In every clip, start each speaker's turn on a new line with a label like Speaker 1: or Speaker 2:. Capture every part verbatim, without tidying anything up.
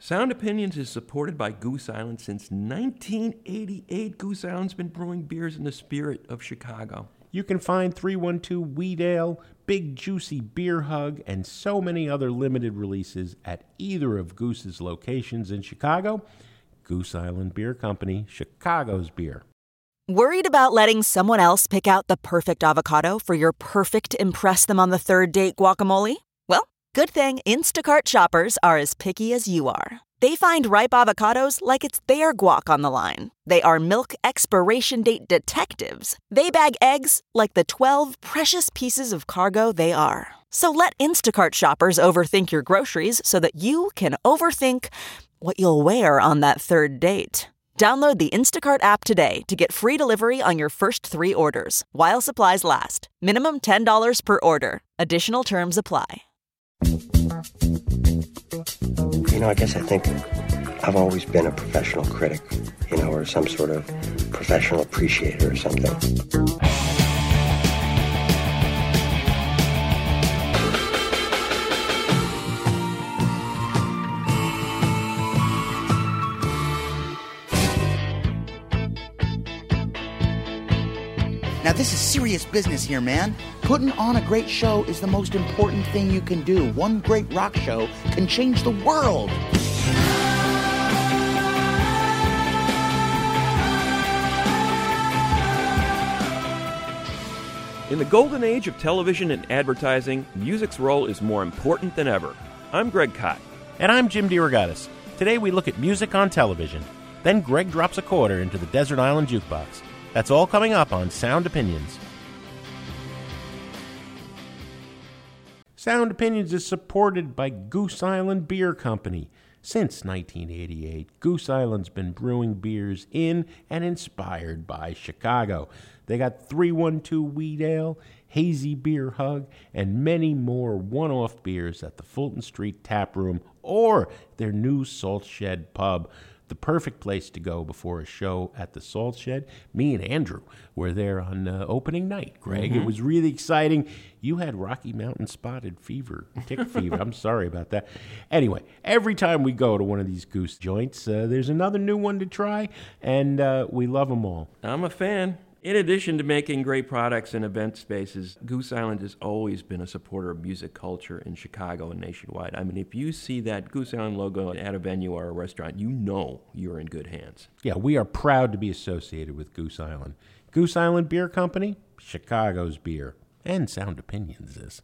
Speaker 1: Sound Opinions is supported by Goose Island since nineteen eighty-eight. Goose Island's been brewing beers in the spirit of Chicago.
Speaker 2: You can find three one two Wheat Ale, Big Juicy Beer Hug, and so many other limited releases at either of Goose's locations in Chicago. Goose Island Beer Company, Chicago's beer.
Speaker 3: Worried about letting someone else pick out the perfect avocado for your perfect impress-them-on-the-third-date guacamole? Well, good thing Instacart shoppers are as picky as you are. They find ripe avocados like it's their guac on the line. They are milk expiration date detectives. They bag eggs like the twelve precious pieces of cargo they are. So let Instacart shoppers overthink your groceries so that you can overthink what you'll wear on that third date. Download the Instacart app today to get free delivery on your first three orders, while supplies last. Minimum ten dollars per order. Additional terms apply.
Speaker 4: You know, I guess I think I've always been a professional critic, you know, or some sort of professional appreciator or something.
Speaker 5: Now, this is serious business here, man. Putting on a great show is the most important thing you can do. One great rock show can change the world.
Speaker 1: In the golden age of television and advertising, music's role is more important than ever. I'm Greg Kot.
Speaker 2: And I'm Jim DeRogatis. Today we look at music on television. Then Greg drops a quarter into the Desert Island Jukebox. That's all coming up on Sound Opinions. Sound Opinions is supported by Goose Island Beer Company. Since nineteen eighty-eight, Goose Island's been brewing beers in and inspired by Chicago. They got three one two Wheat Ale, Hazy Beer Hug, and many more one-off beers at the Fulton Street Tap Room or their new Salt Shed Pub. The perfect place to go before a show at the Salt Shed. Me and Andrew were there on uh, opening night, Greg. Mm-hmm. It was really exciting. You had Rocky Mountain Spotted Fever, tick fever. I'm sorry about that. Anyway, every time we go to one of these Goose joints, uh, there's another new one to try, and uh, we love them all.
Speaker 1: I'm a fan. In addition to making great products and event spaces, Goose Island has always been a supporter of music culture in Chicago and nationwide. I mean, if you see that Goose Island logo at a venue or a restaurant, you know you're in good hands.
Speaker 2: Yeah, we are proud to be associated with Goose Island. Goose Island Beer Company, Chicago's beer, and Sound Opinions is.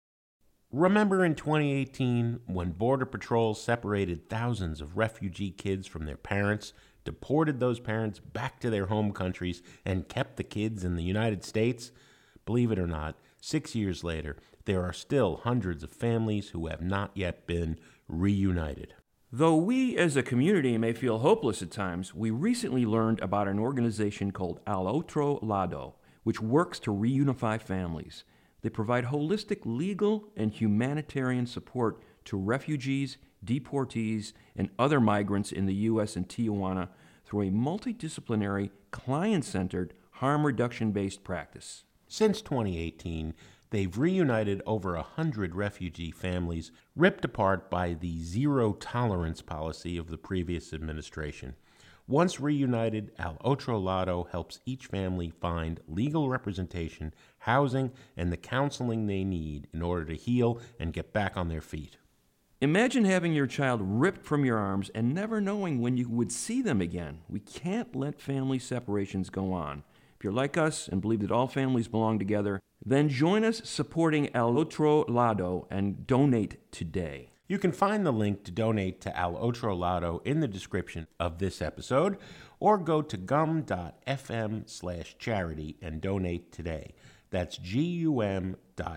Speaker 2: Remember in twenty eighteen when Border Patrol separated thousands of refugee kids from their parents, deported those parents back to their home countries, and kept the kids in the United States? Believe it or not, six years later, there are still hundreds of families who have not yet been reunited.
Speaker 1: Though we as a community may feel hopeless at times, we recently learned about an organization called Al Otro Lado, which works to reunify families. They provide holistic legal and humanitarian support to refugees, deportees, and other migrants in the U S and Tijuana through a multidisciplinary, client-centered, harm reduction-based practice.
Speaker 2: Since twenty eighteen, they've reunited over a hundred refugee families ripped apart by the zero-tolerance policy of the previous administration. Once reunited, Al Otro Lado helps each family find legal representation, housing, and the counseling they need in order to heal and get back on their feet.
Speaker 1: Imagine having your child ripped from your arms and never knowing when you would see them again. We can't let family separations go on. If you're like us and believe that all families belong together, then join us supporting Al Otro Lado and donate today.
Speaker 2: You can find the link to donate to Al Otro Lado in the description of this episode, or go to gum.fm slash charity and donate today. That's gum.fm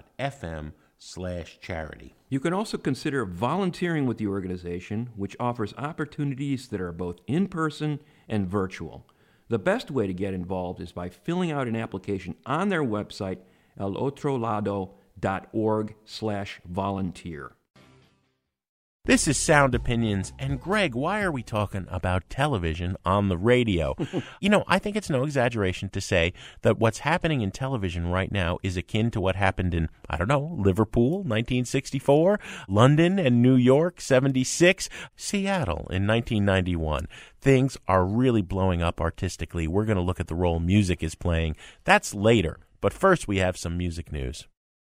Speaker 2: slash charity.
Speaker 1: You can also consider volunteering with the organization, which offers opportunities that are both in-person and virtual. The best way to get involved is by filling out an application on their website, alotrolado dot org slash volunteer.
Speaker 2: This is Sound Opinions, and Greg, why are we talking about television on the radio? You know, I think it's no exaggeration to say that what's happening in television right now is akin to what happened in, I don't know, Liverpool, nineteen sixty-four, London and New York, seventy-six, Seattle in nineteen ninety-one. Things are really blowing up artistically. We're going to look at the role music is playing. That's later, but first we have some music news.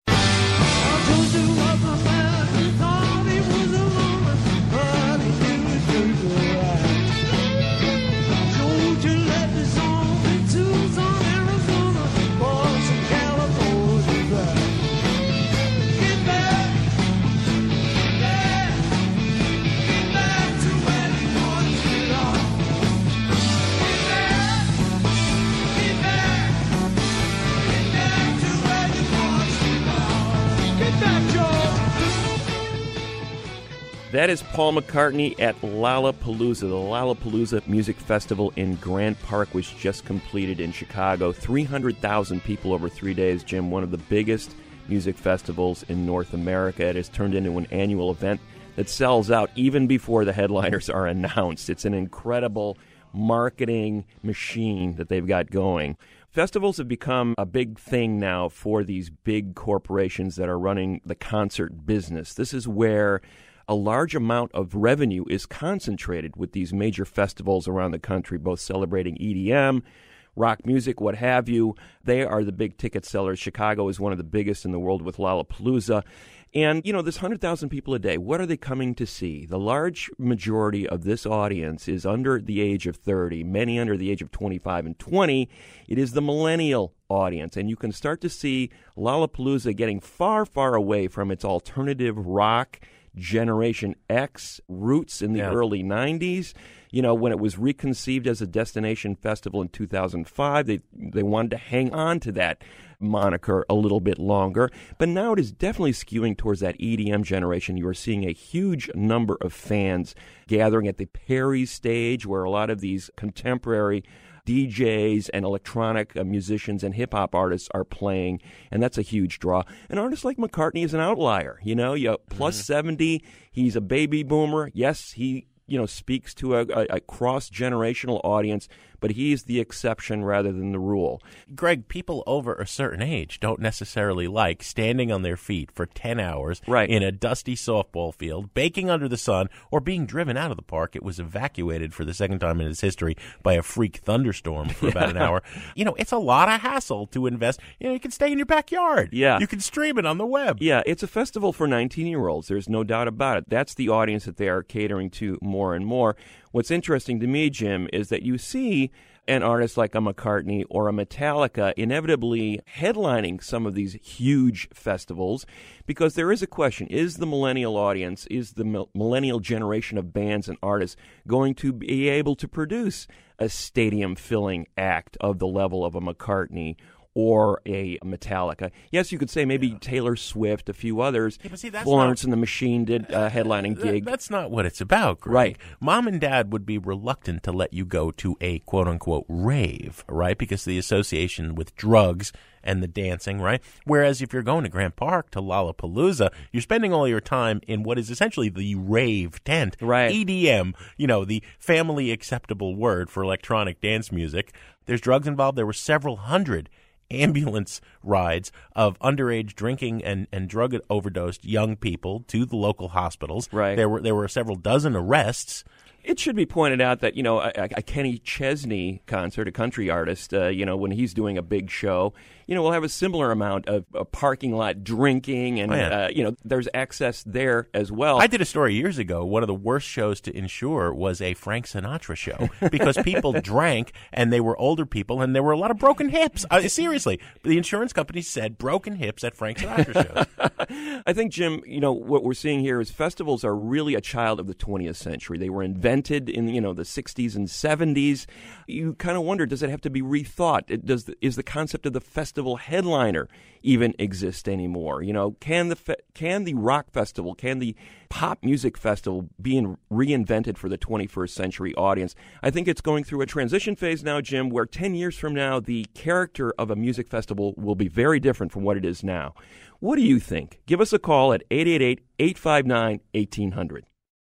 Speaker 1: That is Paul McCartney at Lollapalooza. The Lollapalooza Music Festival in Grant Park was just completed in Chicago. three hundred thousand people over three days, Jim, one of the biggest music festivals in North America. It has turned into an annual event that sells out even before the headliners are announced. It's an incredible marketing machine that they've got going. Festivals have become a big thing now for these big corporations that are running the concert business. This is where a large amount of revenue is concentrated with these major festivals around the country, both celebrating E D M, rock music, what have you. They are the big ticket sellers. Chicago is one of the biggest in the world with Lollapalooza. And, you know, this one hundred thousand people a day, what are they coming to see? The large majority of this audience is under the age of thirty, many under the age of twenty-five and twenty. It is the millennial audience, and you can start to see Lollapalooza getting far, far away from its alternative rock Generation X roots in the yeah. early nineties. You know, when it was reconceived as a destination festival in two thousand five, they they wanted to hang on to that moniker a little bit longer. But now it is definitely skewing towards that E D M generation. You are seeing a huge number of fans gathering at the Perry stage, where a lot of these contemporary D Js and electronic uh, musicians and hip-hop artists are playing, and that's a huge draw. An artist like McCartney is an outlier. You know, you plus mm-hmm. seventy, he's a baby boomer. Yes, he you know speaks to a, a, a cross-generational audience, but he's the exception rather than the rule.
Speaker 2: Greg, people over a certain age don't necessarily like standing on their feet for ten hours
Speaker 1: right.
Speaker 2: in a dusty softball field, baking under the sun, or being driven out of the park. It was evacuated for the second time in its history by a freak thunderstorm for about an hour. You know, it's a lot of hassle to invest. You know, you can stay in your backyard.
Speaker 1: Yeah.
Speaker 2: You can stream it on the web.
Speaker 1: Yeah, it's a festival for nineteen-year-olds. There's no doubt about it. That's the audience that they are catering to more and more. What's interesting to me, Jim, is that you see an artist like a McCartney or a Metallica inevitably headlining some of these huge festivals, because there is a question: is the millennial audience, is the millennial generation of bands and artists going to be able to produce a stadium-filling act of the level of a McCartney or a Metallica? Yes, you could say maybe yeah. Taylor Swift, a few others.
Speaker 2: Yeah, but see, that's
Speaker 1: Florence
Speaker 2: not,
Speaker 1: and the Machine did a headlining
Speaker 2: that,
Speaker 1: gig.
Speaker 2: That's not what it's about, Greg.
Speaker 1: Right.
Speaker 2: Mom and Dad would be reluctant to let you go to a quote-unquote rave, right, because of the association with drugs and the dancing, right? Whereas if you're going to Grant Park, to Lollapalooza, you're spending all your time in what is essentially the rave tent.
Speaker 1: Right.
Speaker 2: E D M, you know, the family acceptable word for electronic dance music. There's drugs involved. There were several hundred ambulance rides of underage drinking and, and drug overdosed young people to the local hospitals.
Speaker 1: Right.
Speaker 2: There were there were several dozen arrests.
Speaker 1: It should be pointed out that, you know, a, a Kenny Chesney concert, a country artist, uh, you know, when he's doing a big show, you know, we'll have a similar amount of a parking lot drinking, and,
Speaker 2: oh, yeah.
Speaker 1: uh, you know, there's access there as well.
Speaker 2: I did a story years ago. One of the worst shows to insure was a Frank Sinatra show because people drank, and they were older people, and there were a lot of broken hips. Uh, seriously, the insurance company said broken hips at Frank Sinatra shows.
Speaker 1: I think, Jim, you know, what we're seeing here is festivals are really a child of the twentieth century. They were invented in, you know, the sixties and seventies. You kind of wonder, does it have to be rethought? It, does the, is the concept of the festival headliner even exist anymore? You know, can the fe- can the rock festival, can the pop music festival be in, reinvented for the twenty-first century audience? I think it's going through a transition phase now, Jim, where ten years from now, the character of a music festival will be very different from what it is now. What do you think? Give us a call at eight eight eight, eight five nine, one eight hundred.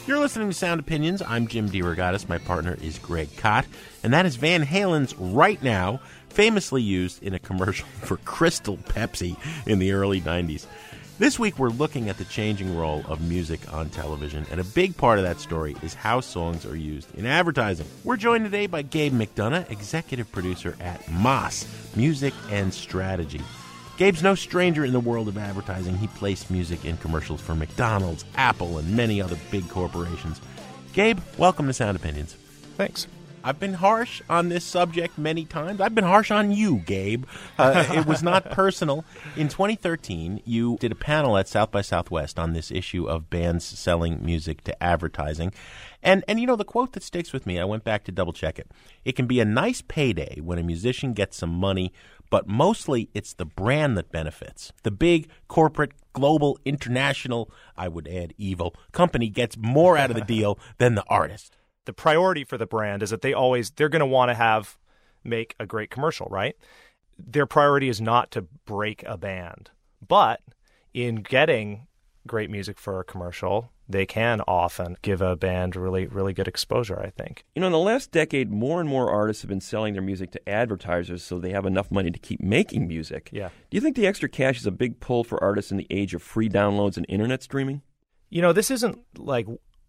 Speaker 2: You're listening to Sound Opinions. I'm Jim DeRogatis. My partner is Greg Kot. And that is Van Halen's Right Now, famously used in a commercial for Crystal Pepsi in the early nineties. This week, we're looking at the changing role of music on television, and a big part of that story is how songs are used in advertising. We're joined today by Gabe McDonough, executive producer at Moss, Music and Strategy. Gabe's no stranger in the world of advertising. He placed music in commercials for McDonald's, Apple, and many other big corporations. Gabe, welcome to Sound Opinions.
Speaker 6: Thanks.
Speaker 2: I've been harsh on this subject many times. I've been harsh on you, Gabe. Uh, it was not personal. In twenty thirteen, you did a panel at South by Southwest on this issue of bands selling music to advertising. And, and you know, the quote that sticks with me, I went back to double-check it. It can be a nice payday when a musician gets some money, but mostly it's the brand that benefits. The big corporate, global, international, I would add evil, company gets more out of the deal than the artist.
Speaker 6: The priority for the brand is that they always, they're going to want to have, make a great commercial, right? Their priority is not to break a band. But in getting great music for a commercial, they can often give a band really, really good exposure, I think.
Speaker 1: You know, in the last decade, more and more artists have been selling their music to advertisers so they have enough money to keep making music.
Speaker 6: Yeah.
Speaker 1: Do you think the extra cash is a big pull for artists in the age of free downloads and internet streaming?
Speaker 6: You know, this isn't like,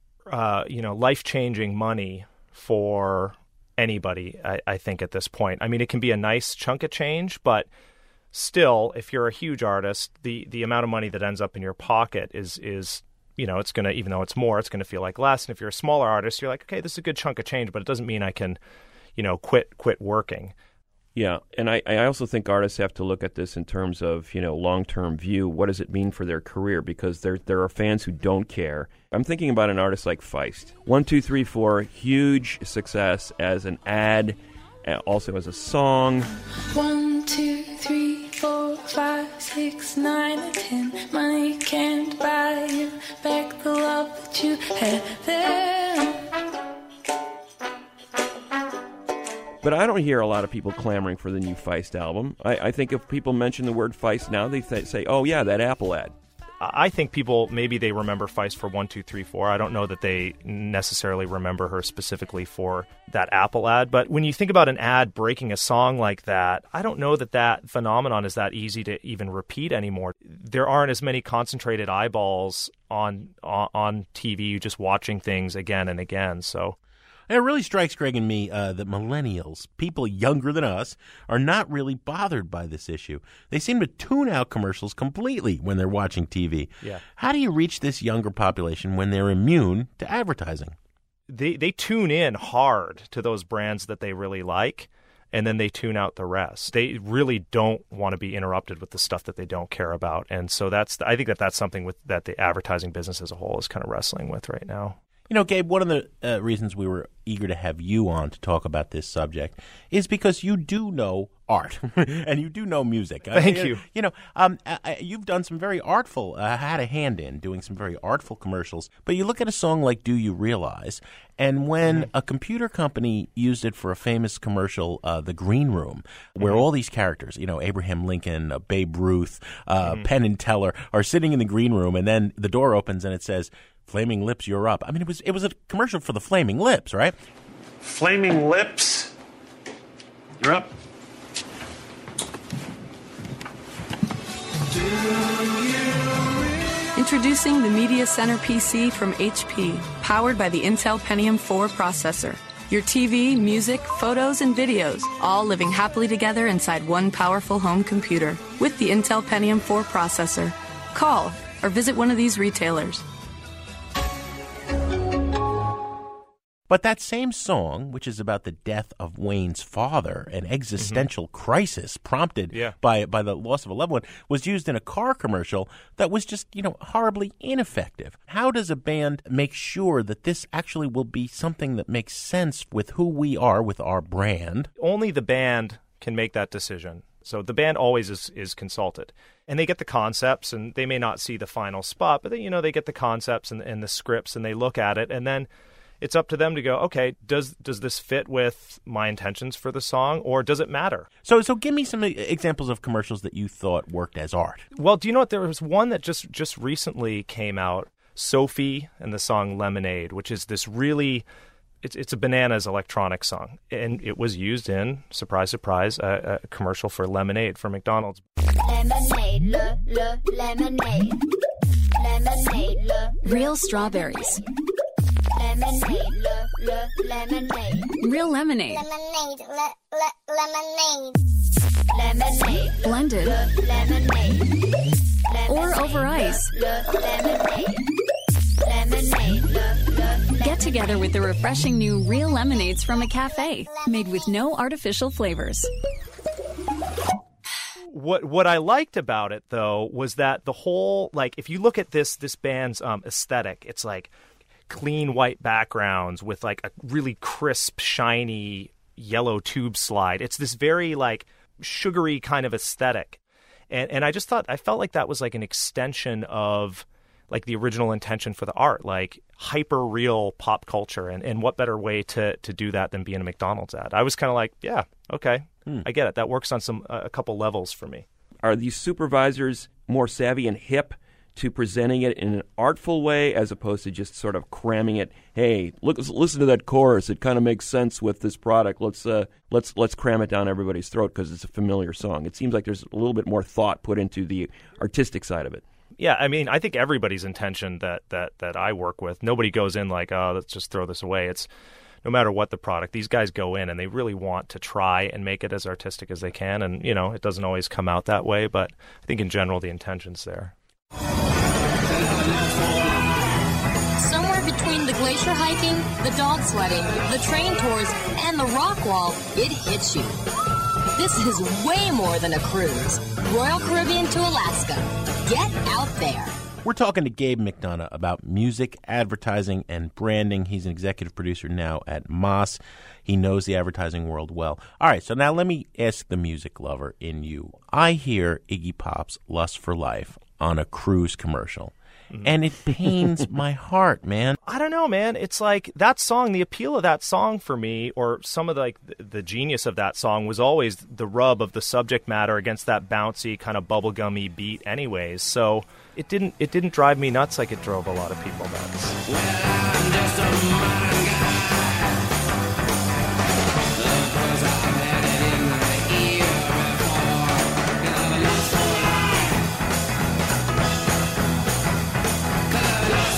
Speaker 6: uh, you know, life-changing money for anybody, I, I think, at this point. I mean, it can be a nice chunk of change, but still, if you're a huge artist, the, the amount of money that ends up in your pocket is is you know, it's going to, even though it's more, it's going to feel like less. And if you're a smaller artist, you're like, okay, this is a good chunk of change, but it doesn't mean I can, you know, quit quit working.
Speaker 1: Yeah, and I, I also think artists have to look at this in terms of, you know, long-term view. What does it mean for their career? Because there there are fans who don't care. I'm thinking about an artist like Feist. One, two, three, four, huge success as an ad, also as a song.
Speaker 7: One, two, three, four, five, six, nine, and ten. Money can't buy you back the love that you had then.
Speaker 1: But I don't hear a lot of people clamoring for the new Feist album. I, I think if people mention the word Feist now, they th- say, oh, yeah, that Apple ad.
Speaker 6: I think people, maybe they remember Feist for one, two, three, four. I don't know that they necessarily remember her specifically for that Apple ad. But when you think about an ad breaking a song like that, I don't know that that phenomenon is that easy to even repeat anymore. There aren't as many concentrated eyeballs on on, on T V just watching things again and again. So
Speaker 2: it really strikes Greg and me uh, that millennials, people younger than us, are not really bothered by this issue. They seem to tune out commercials completely when they're watching T V.
Speaker 6: Yeah.
Speaker 2: How do you reach this younger population when they're immune to advertising?
Speaker 6: They they tune in hard to those brands that they really like, and then they tune out the rest. They really don't want to be interrupted with the stuff that they don't care about. And so that's I think that that's something with that the advertising business as a whole is kind of wrestling with right now.
Speaker 2: You know, Gabe, one of the uh, reasons we were eager to have you on to talk about this subject is because you do know art and you do know music.
Speaker 6: Thank
Speaker 2: uh,
Speaker 6: you.
Speaker 2: You know, um, uh, you've done some very artful, uh, had a hand in doing some very artful commercials. But you look at a song like Do You Realize, and when mm-hmm. a computer company used it for a famous commercial, uh, The Green Room, where mm-hmm. all these characters, you know, Abraham Lincoln, uh, Babe Ruth, uh, mm-hmm. Penn and Teller are sitting in the green room, and then the door opens and it says, Flaming Lips, You're Up. I mean, it was it was a commercial for the Flaming Lips, right?
Speaker 8: Flaming Lips, You're Up.
Speaker 9: Introducing the Media Center P C from H P, powered by the Intel Pentium four processor. Your T V, music, photos, and videos, all living happily together inside one powerful home computer with the Intel Pentium four processor. Call or visit one of these retailers.
Speaker 2: But that same song, which is about the death of Wayne's father, an existential mm-hmm. crisis prompted
Speaker 6: yeah.
Speaker 2: by by the loss of a loved one, was used in a car commercial that was just, you know, horribly ineffective. How does a band make sure that this actually will be something that makes sense with who we are, with our brand?
Speaker 6: Only the band can make that decision. So the band always is, is consulted. And they get the concepts, and they may not see the final spot, but they, you know, they get the concepts and, and the scripts, and they look at it, and then it's up to them to go, okay, does does this fit with my intentions for the song, or does it matter?
Speaker 2: So so give me some examples of commercials that you thought worked as art.
Speaker 6: Well, do you know what? There was one that just, just recently came out Sophie and the song Lemonade, which is this really, it's it's a Bananas electronic song. And it was used in, surprise, surprise, a, a commercial for Lemonade for McDonald's.
Speaker 10: Lemonade, le, le, lemonade. Lemonade, le,
Speaker 9: Real strawberries.
Speaker 10: lemonade, le, le, lemonade.
Speaker 9: Real lemonade.
Speaker 10: Lemonade, le, le, lemonade. Lemonade,
Speaker 9: Blended.
Speaker 10: le, lemonade.
Speaker 9: Or over ice.
Speaker 10: Le, lemonade. Lemonade, le, le,
Speaker 9: Get together with the refreshing new Real Lemonades from a cafe, made with no artificial flavors.
Speaker 6: What what I liked about it, though, was that the whole, like, if you look at this this band's um, aesthetic, it's like clean white backgrounds with like a really crisp, shiny yellow tube slide. It's this very like sugary kind of aesthetic. And and I just thought, I felt like that was like an extension of like the original intention for the art, like hyper real pop culture. And, and what better way to, to do that than be in a McDonald's ad? I was kind of like, yeah, okay, hmm. I get it. That works on some uh, a couple levels for me.
Speaker 1: Are these supervisors more savvy and hip to presenting it in an artful way as opposed to just sort of cramming it? Hey, look, listen to that chorus. It kind of makes sense with this product. Let's uh, let's let's cram it down everybody's throat because it's a familiar song. It seems like there's a little bit more thought put into the artistic side of it.
Speaker 6: Yeah, I mean, I think everybody's intention that that that I work with, nobody goes in like, oh, let's just throw this away. It's no matter what the product, these guys go in and they really want to try and make it as artistic as they can. And, you know, it doesn't always come out that way, but I think in general the intention's there.
Speaker 11: Somewhere between the glacier hiking, the dog sledding, the train tours, and the rock wall, it hits you. This is way more than a cruise. Royal Caribbean to Alaska. Get out there.
Speaker 2: We're talking to Gabe McDonough about music, advertising, and branding. He's an executive producer now at Moss. He knows the advertising world well. All right, so now let me ask the music lover in you. I hear Iggy Pop's Lust for Life on a cruise commercial, and it pains my heart, man.
Speaker 6: I don't know, man. It's like that song, the appeal of that song for me, or some of the, like the, the genius of that song was always the rub of the subject matter against that bouncy kind of bubblegummy beat anyways. So it didn't it didn't drive me nuts like it drove a lot of people nuts.
Speaker 12: Well, I'm just a mind guy. The buzz I've had it in the ear before. Got a lust for life. Got a lust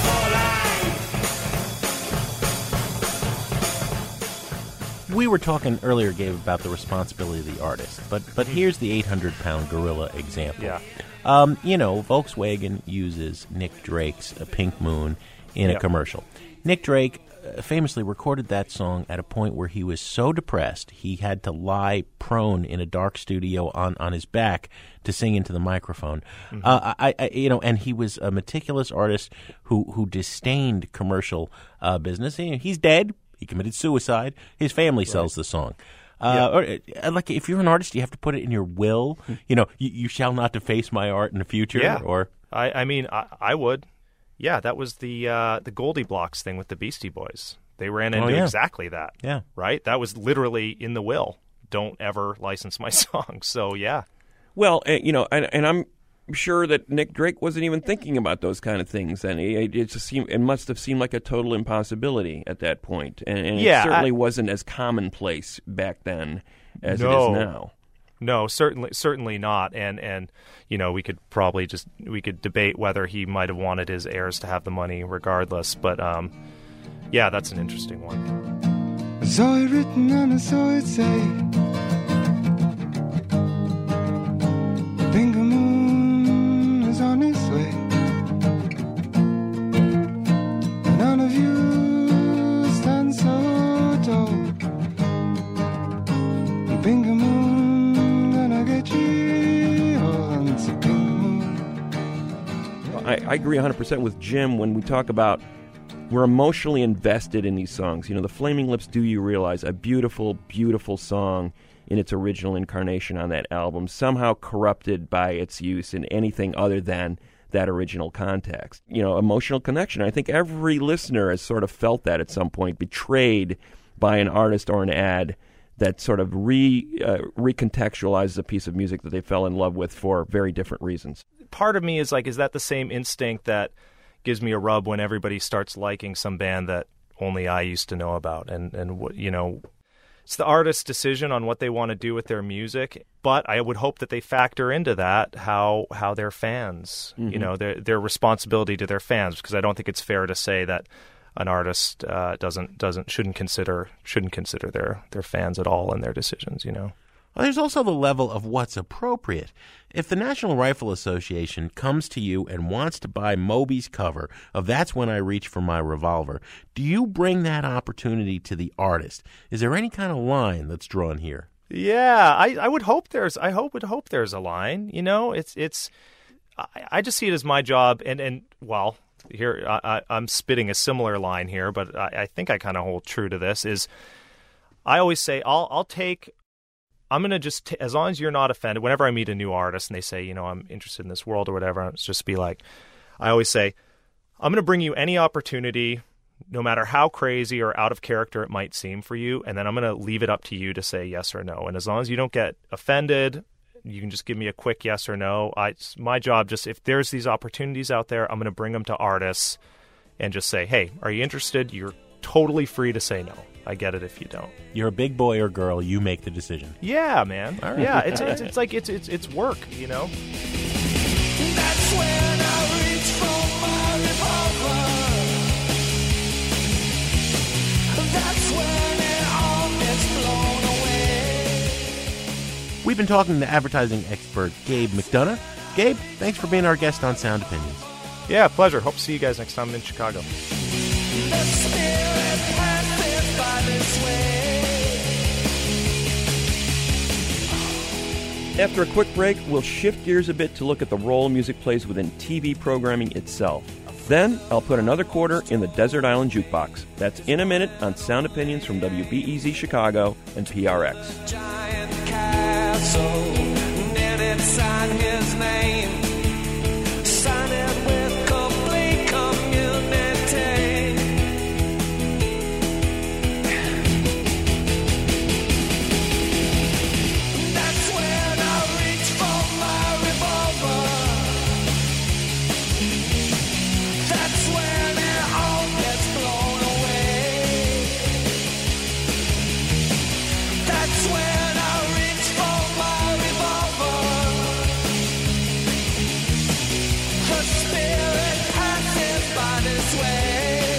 Speaker 12: for life.
Speaker 2: We were talking earlier, Gabe, about the responsibility of the artist, but but here's the eight hundred pound gorilla example.
Speaker 6: Yeah.
Speaker 2: Um, you know, Volkswagen uses Nick Drake's uh, Pink Moon in
Speaker 6: Yep.
Speaker 2: a commercial. Nick Drake uh, famously recorded that song at a point where he was so depressed he had to lie prone in a dark studio on, on his back to sing into the microphone.
Speaker 6: Mm-hmm.
Speaker 2: Uh, I, I, you know, and he was a meticulous artist who who disdained commercial uh, business. He- He's dead. He committed suicide. His family sells the song. Uh, or, uh, like if you're an artist, you have to put it in your will. You know, you, you shall not deface my art in the future.
Speaker 6: Yeah.
Speaker 2: Or
Speaker 6: I, I mean, I, I would. Yeah, that was the uh, the Goldie Blocks thing with the Beastie Boys. They ran into
Speaker 2: Oh, yeah.
Speaker 6: exactly that.
Speaker 2: Yeah.
Speaker 6: Right? That was literally in the will. Don't ever license my song. So, yeah.
Speaker 1: Well, uh, you know, and, and I'm sure that Nick Drake wasn't even thinking about those kind of things, and it, it just seemed it must have seemed like a total impossibility at that point, and, and
Speaker 6: Yeah,
Speaker 1: it certainly
Speaker 6: I-
Speaker 1: wasn't as commonplace back then as
Speaker 6: No.
Speaker 1: it is now.
Speaker 6: No, certainly, certainly not. And and you know, we could probably just we could debate whether he might have wanted his heirs to have the money, regardless. But um, yeah, that's an interesting one.
Speaker 12: I saw it written and I saw it say, Pink moon is on its way. None of you stand so tall. Pink moon, gonna get you all once a pink moon.
Speaker 1: I, I agree one hundred percent with Jim when we talk about we're emotionally invested in these songs. You know, the Flaming Lips, Do You Realize, a beautiful, beautiful song in its original incarnation on that album, somehow corrupted by its use in anything other than that original context. You know, emotional connection. I think every listener has sort of felt that at some point, betrayed by an artist or an ad that sort of re uh, recontextualizes a piece of music that they fell in love with for very different reasons.
Speaker 6: Part of me is like, is that the same instinct that, gives me a rub when everybody starts liking some band that only I used to know about. And, and what you know, it's the artist's decision on what they want to do with their music. But I would hope that they factor into that how how their fans, mm-hmm. you know, their their responsibility to their fans, because I don't think it's fair to say that an artist uh, doesn't doesn't shouldn't consider shouldn't consider their their fans at all in their decisions, you know.
Speaker 2: Well, there's also the level of what's appropriate. If the National Rifle Association comes to you and wants to buy Moby's cover of That's When I Reach for My Revolver, do you bring that opportunity to the artist? Is there any kind of line that's drawn here?
Speaker 6: Yeah, I, I would hope there's I hope would hope there's a line. You know, it's it's I, I just see it as my job, and and well. Here, I, I'm spitting a similar line here, but I, I think I kind of hold true to this, is I always say, I'll I'll take, I'm going to just, t- as long as you're not offended, whenever I meet a new artist and they say, you know, I'm interested in this world or whatever, I'll just be like, I always say, I'm going to bring you any opportunity, no matter how crazy or out of character it might seem for you, and then I'm going to leave it up to you to say yes or no. And as long as you don't get offended, you can just give me a quick yes or no. I, it's my job, just if there's these opportunities out there, I'm going to bring them to artists and just say, hey, are you interested? You're totally free to say no. I get it if you don't.
Speaker 2: You're a big boy or girl. You make the decision.
Speaker 6: Yeah, man.
Speaker 2: All right.
Speaker 6: Yeah, it's, it's it's like it's it's it's work, you know.
Speaker 7: That's when I reach for my revolver. That's when it all gets blown away.
Speaker 2: We've been talking to advertising expert Gabe McDonough. Gabe, thanks for being our guest on Sound Opinions.
Speaker 6: Yeah, pleasure. Hope to see you guys next time in Chicago.
Speaker 7: The spirit passes by this way.
Speaker 1: After a quick break, we'll shift gears a bit to look at the role music plays within T V programming itself. Then, I'll put another quarter in the Desert Island Jukebox. That's in a minute on Sound Opinions from W B E Z Chicago and P R X.
Speaker 7: Giant castle, did it sign his name? Sign it with complete community. That's when I reach for my revolver. That's when it all gets blown away. That's when I reach for my revolver. The spirit passes by this way.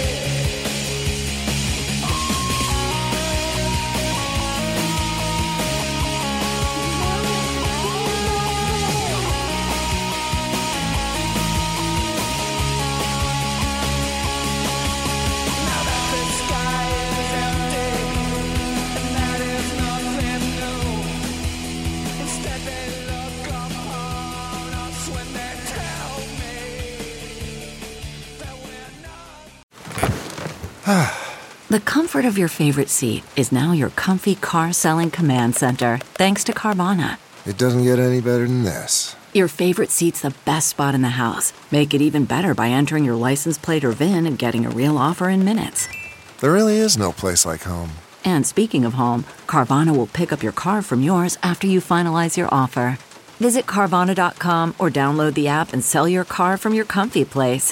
Speaker 7: Now that the sky is empty, and that is nothing new. Instead they look upon us when they tell me that we're not.
Speaker 13: The comfort of your favorite seat is now your comfy car selling command center, thanks to Carvana.
Speaker 12: It doesn't get any better than this.
Speaker 13: Your favorite seat's the best spot in the house. Make it even better by entering your license plate or V I N and getting a real offer in minutes.
Speaker 12: There really is no place like home.
Speaker 13: And speaking of home, Carvana will pick up your car from yours after you finalize your offer. Visit Carvana dot com or download the app and sell your car from your comfy place.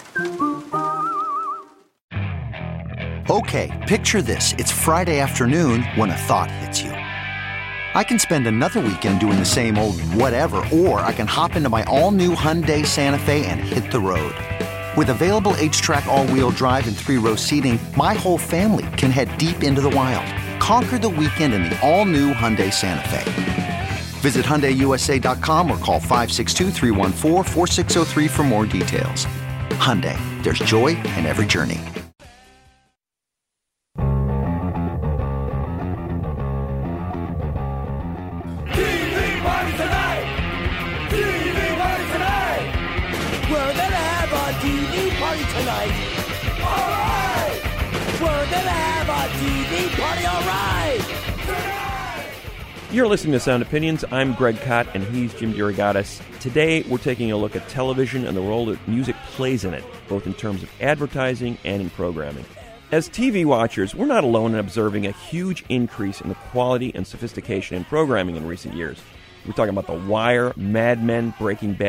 Speaker 5: Okay, picture this. It's Friday afternoon when a thought hits you. I can spend another weekend doing the same old whatever, or I can hop into my all-new Hyundai Santa Fe and hit the road. With available H-Track all-wheel drive and three-row seating, my whole family can head deep into the wild. Conquer the weekend in the all-new Hyundai Santa Fe. Visit Hyundai U S A dot com or call five six two, three one four, four six zero three for more details. Hyundai, there's joy in every journey.
Speaker 7: T V party tonight! T V party tonight! We're gonna have a T V party tonight! Alright! We're gonna have a T V party, alright!
Speaker 1: You're listening to Sound Opinions. I'm Greg Kot, and he's Jim DeRogatis. Today, we're taking a look at television and the role that music plays in it, both in terms of advertising and in programming. As T V watchers, we're not alone in observing a huge increase in the quality and sophistication in programming in recent years. We're talking about The Wire, Mad Men, Breaking Bad,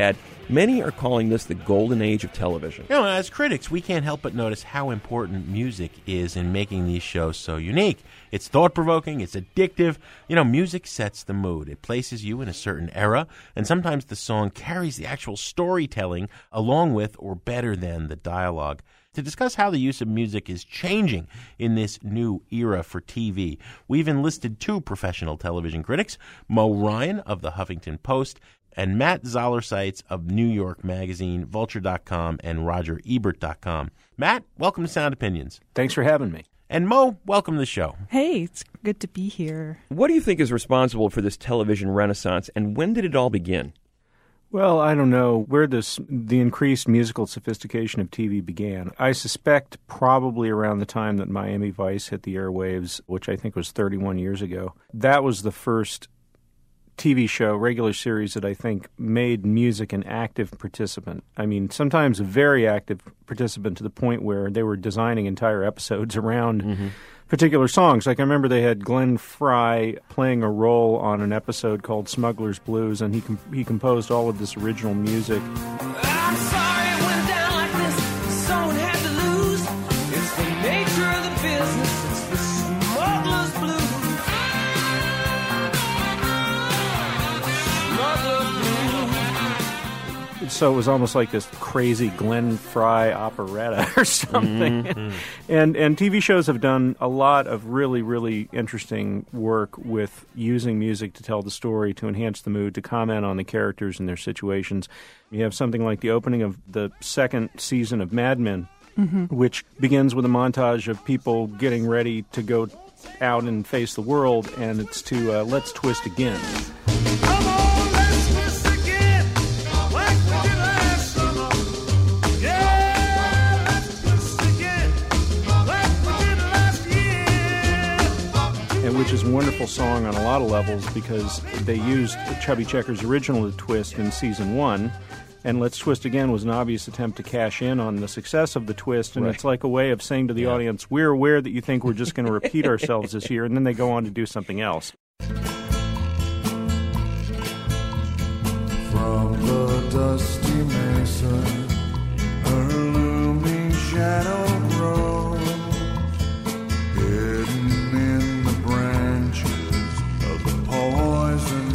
Speaker 1: Many are calling this the golden age of television.
Speaker 2: You know, as critics, we can't help but notice how important music is in making these shows so unique. It's thought-provoking, it's addictive. You know, music sets the mood. It places you in a certain era, and sometimes the song carries the actual storytelling along with or better than the dialogue. To discuss how the use of music is changing in this new era for T V, we've enlisted two professional television critics, Mo Ryan of the Huffington Post and Matt Zollerseitz of New York Magazine, Vulture dot com, and Roger Ebert dot com. Matt, welcome to Sound Opinions.
Speaker 14: Thanks for having me.
Speaker 2: And Mo, welcome to the show.
Speaker 15: Hey, it's good to be here.
Speaker 1: What do you think is responsible for this television renaissance, and when did it all begin?
Speaker 14: Well, I don't know where this the increased musical sophistication of T V began. I suspect probably around the time that Miami Vice hit the airwaves, which I think was thirty-one years ago. That was the first T V show, regular series, that I think made music an active participant. I mean, sometimes a very active participant to the point where they were designing entire episodes around mm-hmm. particular songs. Like I remember they had Glenn Frey playing a role on an episode called Smuggler's Blues, and he com- he composed all of this original music.
Speaker 7: I'm sorry it went down like this. Someone had to lose. It's the nature of the business. It's the Smuggler's Blues.
Speaker 14: So it was almost like this crazy Glenn Frey operetta or something. Mm-hmm. And and T V shows have done a lot of really, really interesting work with using music to tell the story, to enhance the mood, to comment on the characters and their situations. You have something like the opening of the second season of Mad Men, mm-hmm. which begins with a montage of people getting ready to go out and face the world, and it's to uh, Let's Twist Again. Which is a wonderful song on a lot of levels because they used Chubby Checker's original Twist in season one, and Let's Twist Again was an obvious attempt to cash in on the success of the twist, and right. It's like a way of saying to the yeah. audience, we're aware that you think we're just going to repeat ourselves this year, and then they go on to do something else.
Speaker 12: From the dusty mesa, her looming shadow grows, hidden in the branches of the poison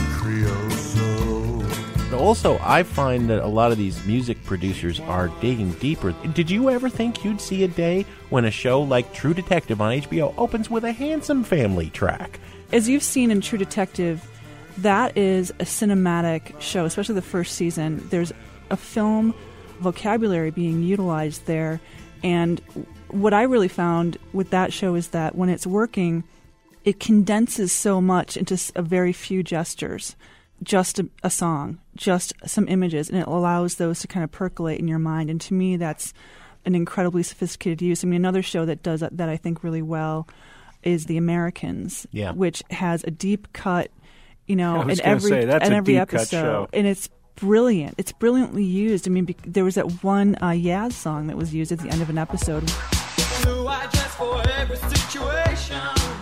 Speaker 12: creosote.
Speaker 2: Also, I find that a lot of these music producers are digging deeper. Did you ever think you'd see a day when a show like True Detective on H B O opens with a Handsome Family track?
Speaker 15: As you've seen in True Detective, that is a cinematic show, especially the first season. There's a film vocabulary being utilized there, and what I really found with that show is that when it's working, it condenses so much into a very few gestures, just a, a song, just some images, and it allows those to kind of percolate in your mind. And to me, that's an incredibly sophisticated use. I mean, another show that does that, that I think really well is The Americans,
Speaker 2: yeah.
Speaker 15: which has a deep cut, you know,
Speaker 14: I was
Speaker 15: in every
Speaker 14: say, that's
Speaker 15: in
Speaker 14: a
Speaker 15: every
Speaker 14: deep
Speaker 15: episode,
Speaker 14: cut show.
Speaker 15: And it's brilliant. It's brilliantly used. I mean, be- there was that one uh, Yaz song that was used at the end of an episode.
Speaker 7: So I dress for every situation,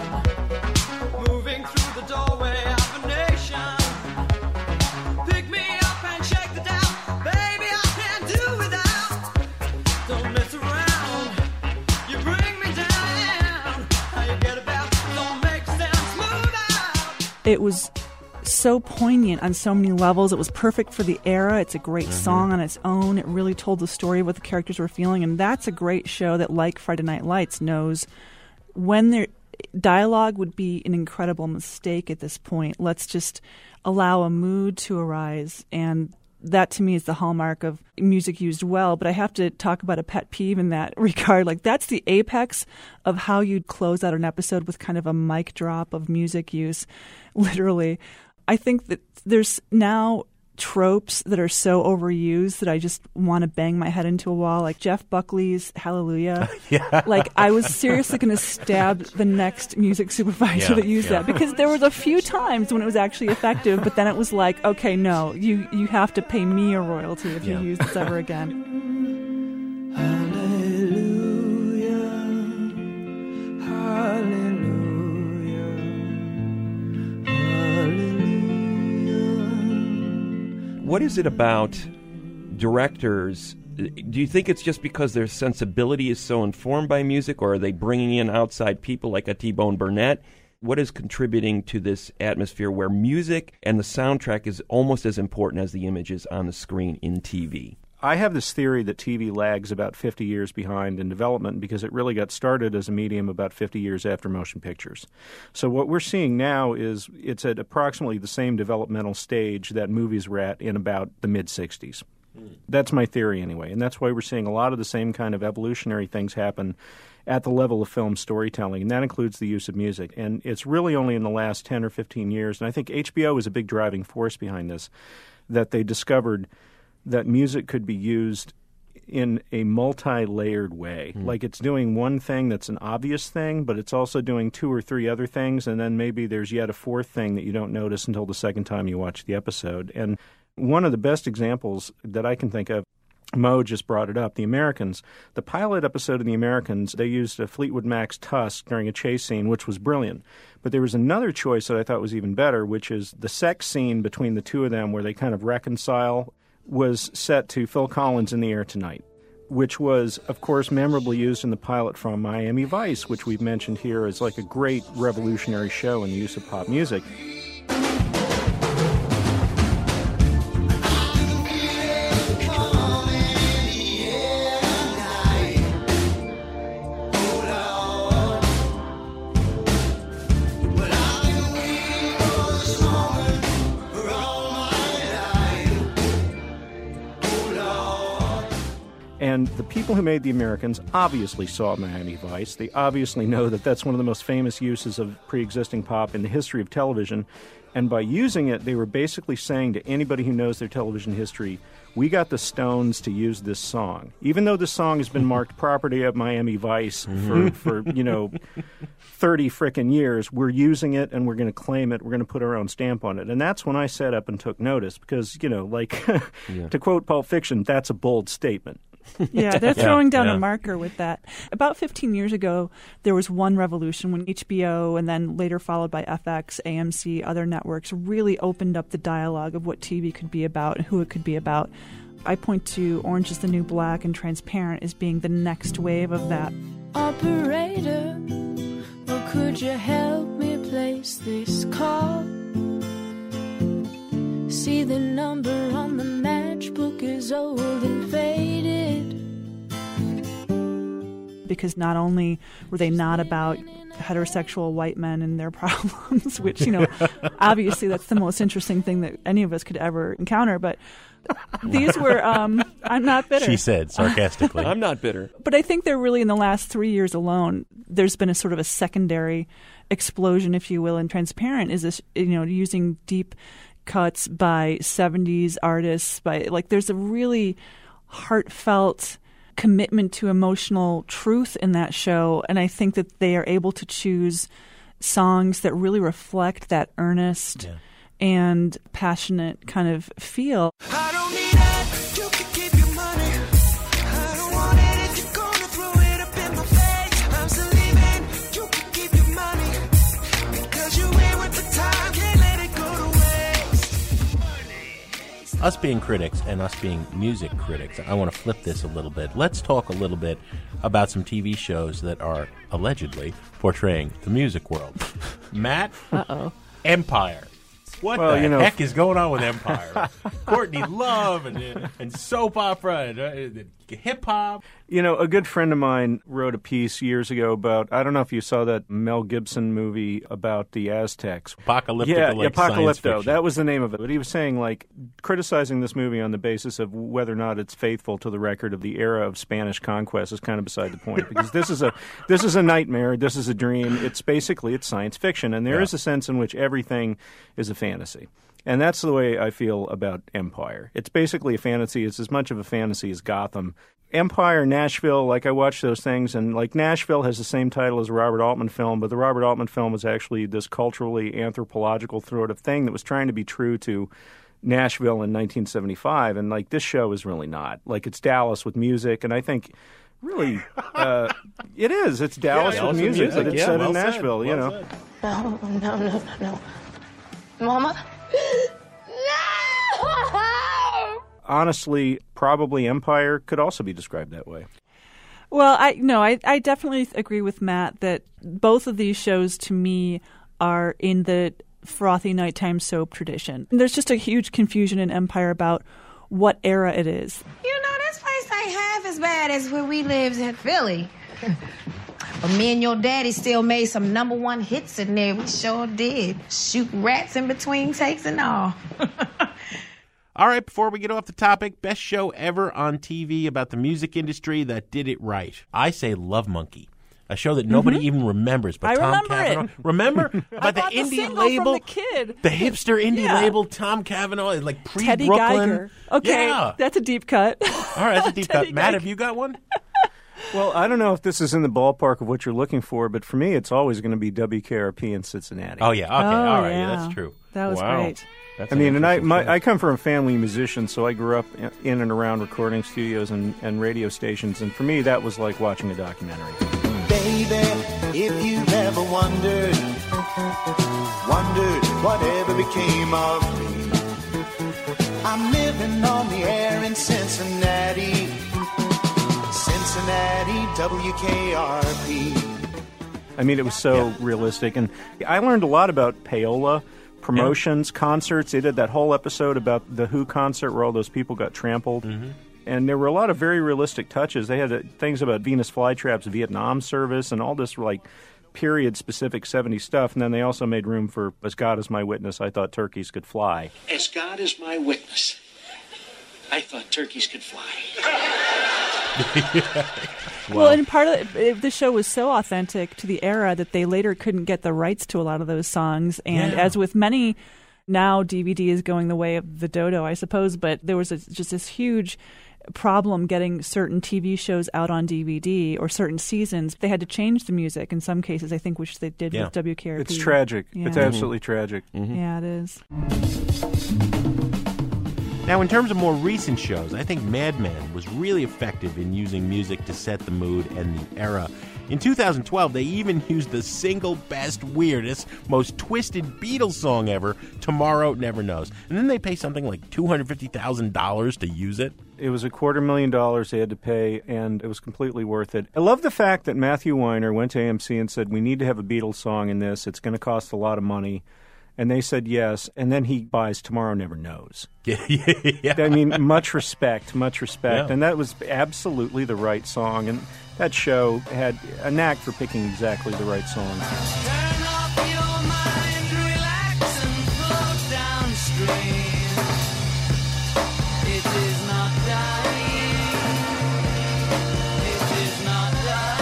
Speaker 7: moving through the doorway of a nation. Pick me up and shake the doubt, baby, I can't do without. Don't mess around, you bring me down. How you get about, don't make sound smooth out.
Speaker 15: It was so poignant on so many levels. It was perfect for the era. It's a great mm-hmm. song on its own. It really told the story of what the characters were feeling, and that's a great show that, like Friday Night Lights, knows when their dialogue would be an incredible mistake at this point. Let's just allow a mood to arise, and that to me is the hallmark of music used well. But I have to talk about a pet peeve in that regard. Like, that's the apex of how you'd close out an episode, with kind of a mic drop of music use, literally. I think that there's now tropes that are so overused that I just want to bang my head into a wall, like Jeff Buckley's Hallelujah.
Speaker 2: yeah.
Speaker 15: Like, I was seriously going to stab the next music supervisor
Speaker 2: yeah,
Speaker 15: that used
Speaker 2: yeah.
Speaker 15: that, because there was a few times when it was actually effective, but then it was like, okay, no, you, you have to pay me a royalty if
Speaker 2: yeah.
Speaker 15: you use this ever again.
Speaker 7: Hallelujah, hallelujah.
Speaker 1: What is it about directors, do you think it's just because their sensibility is so informed by music, or are they bringing in outside people like a T-Bone Burnett? What is contributing to this atmosphere where music and the soundtrack is almost as important as the images on the screen in T V?
Speaker 14: I have this theory that T V lags about fifty years behind in development because it really got started as a medium about fifty years after motion pictures. So what we're seeing now is it's at approximately the same developmental stage that movies were at in about the mid-sixties. Mm. That's my theory anyway, and that's why we're seeing a lot of the same kind of evolutionary things happen at the level of film storytelling, and that includes the use of music. And it's really only in the last ten or fifteen years, and I think H B O was a big driving force behind this, that they discovered that music could be used in a multi-layered way. Mm. Like it's doing one thing that's an obvious thing, but it's also doing two or three other things, and then maybe there's yet a fourth thing that you don't notice until the second time you watch the episode. And one of the best examples that I can think of, Mo just brought it up, The Americans. The pilot episode of The Americans, they used a Fleetwood Mac's Tusk during a chase scene, which was brilliant. But there was another choice that I thought was even better, which is the sex scene between the two of them where they kind of reconcile, was set to Phil Collins' In the Air Tonight, which was, of course, memorably used in the pilot from Miami Vice, which we've mentioned here as like a great revolutionary show in the use of pop music. And the people who made The Americans obviously saw Miami Vice. They obviously know that that's one of the most famous uses of pre-existing pop in the history of television. And by using it, they were basically saying to anybody who knows their television history, we got the Stones to use this song. Even though this song has been marked property of Miami Vice for, for you know, thirty frickin' years, we're using it and we're going to claim it. We're going to put our own stamp on it. And that's when I sat up and took notice because, you know, like, yeah. to quote Pulp Fiction, that's a bold statement.
Speaker 15: Yeah, they're throwing down
Speaker 14: yeah.
Speaker 15: a marker with that. About fifteen years ago, there was one revolution when H B O and then later followed by F X, A M C, other networks really opened up the dialogue of what T V could be about and who it could be about. I point to Orange is the New Black and Transparent as being the next wave of that.
Speaker 16: Operator, well, could you help me place this call? See, the number on the matchbook is old and faded.
Speaker 15: Because not only were they not about heterosexual white men and their problems, which, you know, obviously that's the most interesting thing that any of us could ever encounter, but these were, um, I'm not bitter.
Speaker 2: She said sarcastically.
Speaker 1: I'm not bitter.
Speaker 15: But I think they're really, in the last three years alone, there's been a sort of a secondary explosion, if you will, in Transparent, is this, you know, using deep cuts by seventies artists, by like there's a really heartfelt commitment to emotional truth in that show, and I think that they are able to choose songs that really reflect that earnest yeah. and passionate kind of feel.
Speaker 7: I don't need that. You can keep your money. I don't want it if you're gonna throw it up in my face. I'm still leaving. You can keep your money because you ain't with the time. Can't let it go to waste.
Speaker 2: Us being critics and us being music critics, I want to flip this a little bit. Let's talk a little bit about some T V shows that are allegedly portraying the music world. Matt?
Speaker 15: Uh-oh.
Speaker 2: Empire. What
Speaker 14: well,
Speaker 2: the
Speaker 14: you know,
Speaker 2: heck is going on with Empire? Courtney Love and, and soap opera and uh, hip-hop.
Speaker 14: You know, a good friend of mine wrote a piece years ago about, I don't know if you saw that Mel Gibson movie about the Aztecs.
Speaker 2: Apocalyptic,
Speaker 14: yeah,
Speaker 2: like
Speaker 14: Apocalypto. That was the name of it. But he was saying, like, criticizing this movie on the basis of whether or not it's faithful to the record of the era of Spanish conquest is kind of beside the point. Because this is a this is a nightmare. This is a dream. It's basically, it's science fiction. And there
Speaker 2: yeah.
Speaker 14: is a sense in which everything is a fantasy. And that's the way I feel about Empire. It's basically a fantasy. It's as much of a fantasy as Gotham. Empire, Nashville, like I watched those things, and like Nashville has the same title as a Robert Altman film, but the Robert Altman film was actually this culturally anthropological sort of thing that was trying to be true to Nashville in nineteen seventy-five, and like this show is really not. Like it's Dallas with music, and I think really uh, it is. It's Dallas
Speaker 2: yeah,
Speaker 14: with music,
Speaker 2: music,
Speaker 14: but it's
Speaker 2: yeah,
Speaker 14: set
Speaker 2: well
Speaker 14: in Nashville,
Speaker 2: said,
Speaker 14: you
Speaker 2: well
Speaker 14: know.
Speaker 2: Said.
Speaker 16: No, no, no, no, no. Mama? No!
Speaker 14: honestly, probably Empire could also be described that way.
Speaker 15: Well, I no, I, I definitely agree with Matt that both of these shows to me are in the frothy nighttime soap tradition. There's just a huge confusion in Empire about what era it is.
Speaker 17: You know, this place ain't half as bad as where we lives in Philly. But me and your daddy still made some number one hits in there. We sure did. Shoot rats in between takes and all.
Speaker 2: All right, before we get off the topic, best show ever on T V about the music industry that did it right. I say Love Monkey, a show that nobody
Speaker 15: Mm-hmm.
Speaker 2: even remembers, but
Speaker 15: I
Speaker 2: Tom
Speaker 15: remember
Speaker 2: Cavanaugh.
Speaker 15: it.
Speaker 2: Remember
Speaker 15: I
Speaker 2: about the
Speaker 15: bought the
Speaker 2: indie
Speaker 15: single
Speaker 2: label,
Speaker 15: from the kid,
Speaker 2: the hipster indie
Speaker 15: Yeah.
Speaker 2: label, Tom Cavanaugh, like pre
Speaker 15: Teddy
Speaker 2: Brooklyn.
Speaker 15: Geiger. Okay,
Speaker 2: Yeah.
Speaker 15: that's a deep cut.
Speaker 2: All right, that's a deep cut.
Speaker 15: Teddy
Speaker 2: Matt,
Speaker 15: Geiger.
Speaker 2: have you got one?
Speaker 14: Well, I don't know if this is in the ballpark of what you're looking for, but for me, it's always going to be W K R P in Cincinnati.
Speaker 2: Oh yeah, okay,
Speaker 15: Oh,
Speaker 2: all right, yeah,
Speaker 15: yeah.
Speaker 2: that's true.
Speaker 15: That was
Speaker 2: Wow.
Speaker 15: great.
Speaker 2: That's
Speaker 14: I
Speaker 2: an
Speaker 14: mean, and I
Speaker 2: interesting
Speaker 14: my,
Speaker 2: show.
Speaker 14: I come from a family musician, so I grew up in and around recording studios and, and radio stations, and for me, that was like watching a documentary.
Speaker 18: Baby, if you've ever wondered, wondered whatever became of me, I'm living on the air in Cincinnati, Cincinnati, W K R P.
Speaker 14: I mean, it was so realistic, and I learned a lot about payola, promotions, concerts. They did that whole episode about the Who concert where all those people got trampled.
Speaker 2: Mm-hmm.
Speaker 14: And there were a lot of very realistic touches. They had uh, things about Venus Flytrap's Vietnam service and all this, like, period-specific seventies stuff. And then they also made room for, as God is my witness, I thought turkeys could fly.
Speaker 19: As God is my witness, I thought turkeys could fly.
Speaker 15: Well, and part of it, the show was so authentic to the era that they later couldn't get the rights to a lot of those songs. And
Speaker 2: Yeah.
Speaker 15: as with many, now D V D is going the way of the dodo, I suppose. But there was a, just this huge problem getting certain T V shows out on D V D or certain seasons. They had to change the music in some cases, I think, which they did
Speaker 2: Yeah.
Speaker 15: with W K R P.
Speaker 14: It's tragic.
Speaker 15: Yeah.
Speaker 14: It's absolutely tragic.
Speaker 2: Mm-hmm.
Speaker 15: Yeah, it is.
Speaker 2: Now, in terms of more recent shows, I think Mad Men was really effective in using music to set the mood and the era. In two thousand twelve, they even used the single best, weirdest, most twisted Beatles song ever, Tomorrow Never Knows. And then they pay something like two hundred fifty thousand dollars to use it.
Speaker 14: It was a quarter million dollars they had to pay, and it was completely worth it. I love the fact that Matthew Weiner went to A M C and said, we need to have a Beatles song in this. It's going to cost a lot of money. And they said yes, and then he buys Tomorrow Never Knows.
Speaker 2: Yeah, yeah.
Speaker 14: I mean, much respect, much respect.
Speaker 2: Yeah.
Speaker 14: And that was absolutely the right song. And that show had a knack for picking exactly the right song.
Speaker 7: Turn off your mind, relax and float downstream. It is not dying. It is not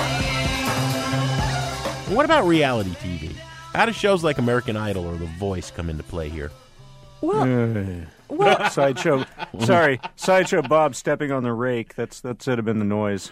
Speaker 7: dying.
Speaker 2: What about reality T V? How do shows like American Idol or The Voice come into play here?
Speaker 15: Well,
Speaker 14: Uh,
Speaker 15: well
Speaker 14: sideshow. Sorry, sideshow Bob stepping on the rake. That's that should have been the noise.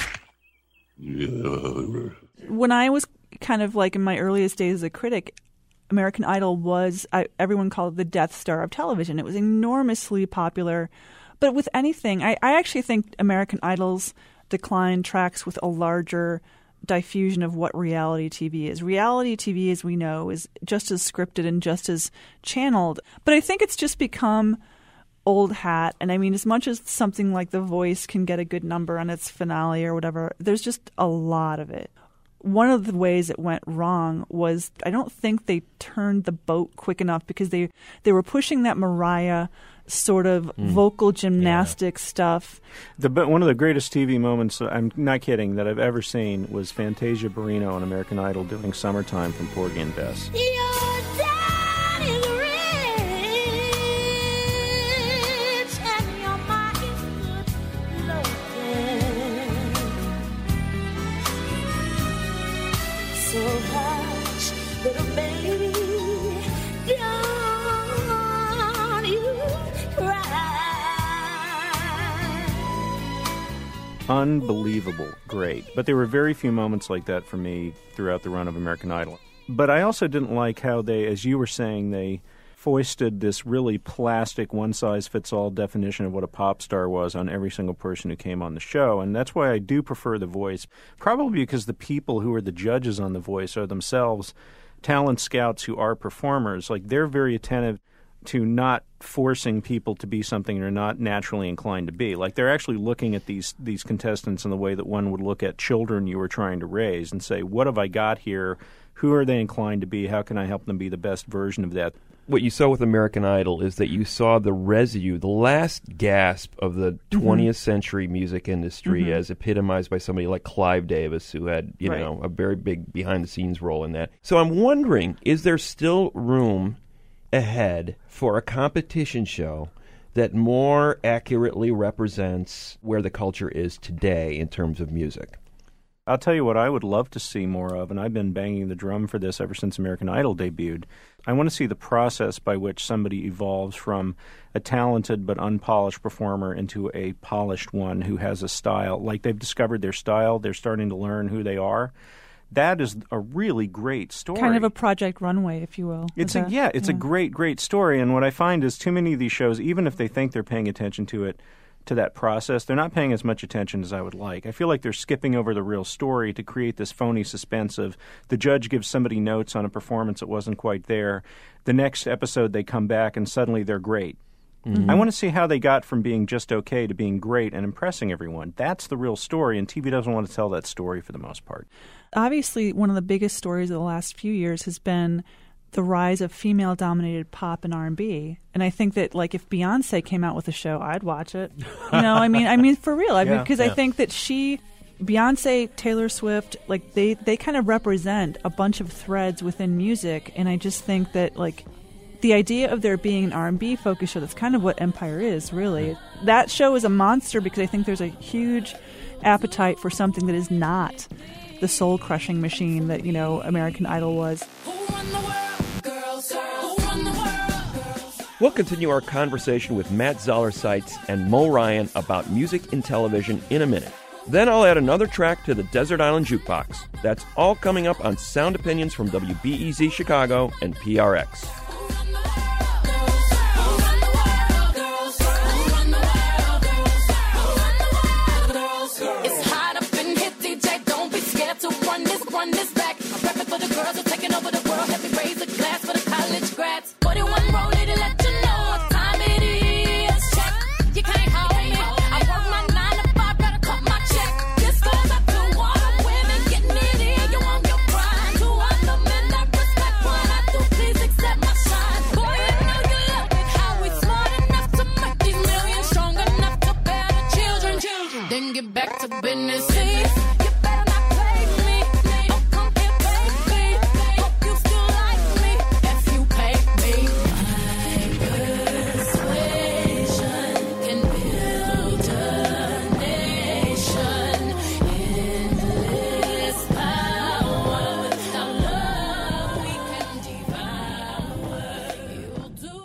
Speaker 15: when I was kind of like in my earliest days as a critic, American Idol was, I, everyone called it the Death Star of television. It was enormously popular. But with anything, I, I actually think American Idol's decline tracks with a larger diffusion of what reality T V is. Reality T V, as we know, is just as scripted and just as channeled. But I think it's just become old hat. And I mean, as much as something like The Voice can get a good number on its finale or whatever, there's just a lot of it. One of the ways it went wrong was I don't think they turned the boat quick enough because they, they were pushing that Mariah sort of
Speaker 14: Mm.
Speaker 15: vocal gymnastic stuff.
Speaker 14: The but one of the greatest T V moments, I'm not kidding, that I've ever seen was Fantasia Barrino on American Idol doing "Summertime" from Porgy and Bess.
Speaker 7: Your dad is rich and your mom is loaded. So hush, little baby, don't you cry.
Speaker 14: Unbelievable, great. But there were very few moments like that for me throughout the run of American Idol. But I also didn't like how they, as you were saying, they foisted this really plastic one-size-fits-all definition of what a pop star was on every single person who came on the show. And that's why I do prefer The Voice, probably because the people who are the judges on The Voice are themselves talent scouts who are performers. Like, they're very attentive to not forcing people to be something they're not naturally inclined to be. Like, they're actually looking at these these contestants in the way that one would look at children you were trying to raise and say, what have I got here? Who are they inclined to be? How can I help them be the best version of that?
Speaker 1: What you saw with American Idol is that you saw the residue, the last gasp of the twentieth mm-hmm. century music industry mm-hmm. as epitomized by somebody like Clive Davis, who had, you right. know, a very big behind-the-scenes role in that. So I'm wondering, is there still room ahead for a competition show that more accurately represents where the culture is today in terms of music?
Speaker 14: I'll tell you what I would love to see more of, and I've been banging the drum for this ever since American Idol debuted. I want to see the process by which somebody evolves from a talented but unpolished performer into a polished one who has a style. Like, they've discovered their style, they're starting to learn who they are. That is a really great story.
Speaker 15: Kind of a Project Runway, if you will.
Speaker 14: It's a, a, yeah, it's yeah. a great, great story. And what I find is too many of these shows, even if they think they're paying attention to it, to that process, they're not paying as much attention as I would like. I feel like they're skipping over the real story to create this phony suspense of the judge gives somebody notes on a performance that wasn't quite there. The next episode they come back and suddenly they're great. Mm-hmm. I want to see how they got from being just okay to being great and impressing everyone. That's the real story, and T V doesn't want to tell that story for the most part.
Speaker 15: Obviously, one of the biggest stories of the last few years has been the rise of female-dominated pop and R and B. And I think that, like, if Beyonce came out with a show, I'd watch it. You know, I mean, I mean, for real. I
Speaker 14: yeah,
Speaker 15: mean, because
Speaker 14: yeah.
Speaker 15: I think that she, Beyonce, Taylor Swift, like, they, they kind of represent a bunch of threads within music. And I just think that, like, the idea of there being an R and B focus show, that's kind of what Empire is, really. That show is a monster because I think there's a huge appetite for something that is not the soul-crushing machine that, you know, American Idol was.
Speaker 1: We'll continue our conversation with Matt Zoller-Seitz and Mo Ryan about music in television in a minute. Then I'll add another track to the Desert Island Jukebox. That's all coming up on Sound Opinions from W B E Z Chicago and P R X.
Speaker 7: It's hot up in here, D J. Don't be scared to run this, run this back. I'm prepping for the girls who are taking over the world. Let me raise a glass for the college grads. forty-one rolling to let you know what time it is. Check, you can't hold me. I work my nine to five, better cut my check. This goes up to all the women getting it in. You want your pride. To all the men that respect what I do, please accept my shine. Boy, you know you love it. How we smart enough to make these millions, strong enough to bear the children. Children. Then get back to business. See? You better not play me. Oh, come here, baby. Hope you still like me if you pay me. My persuasion can build a nation. Endless power. Without love, we can devour. You'll do.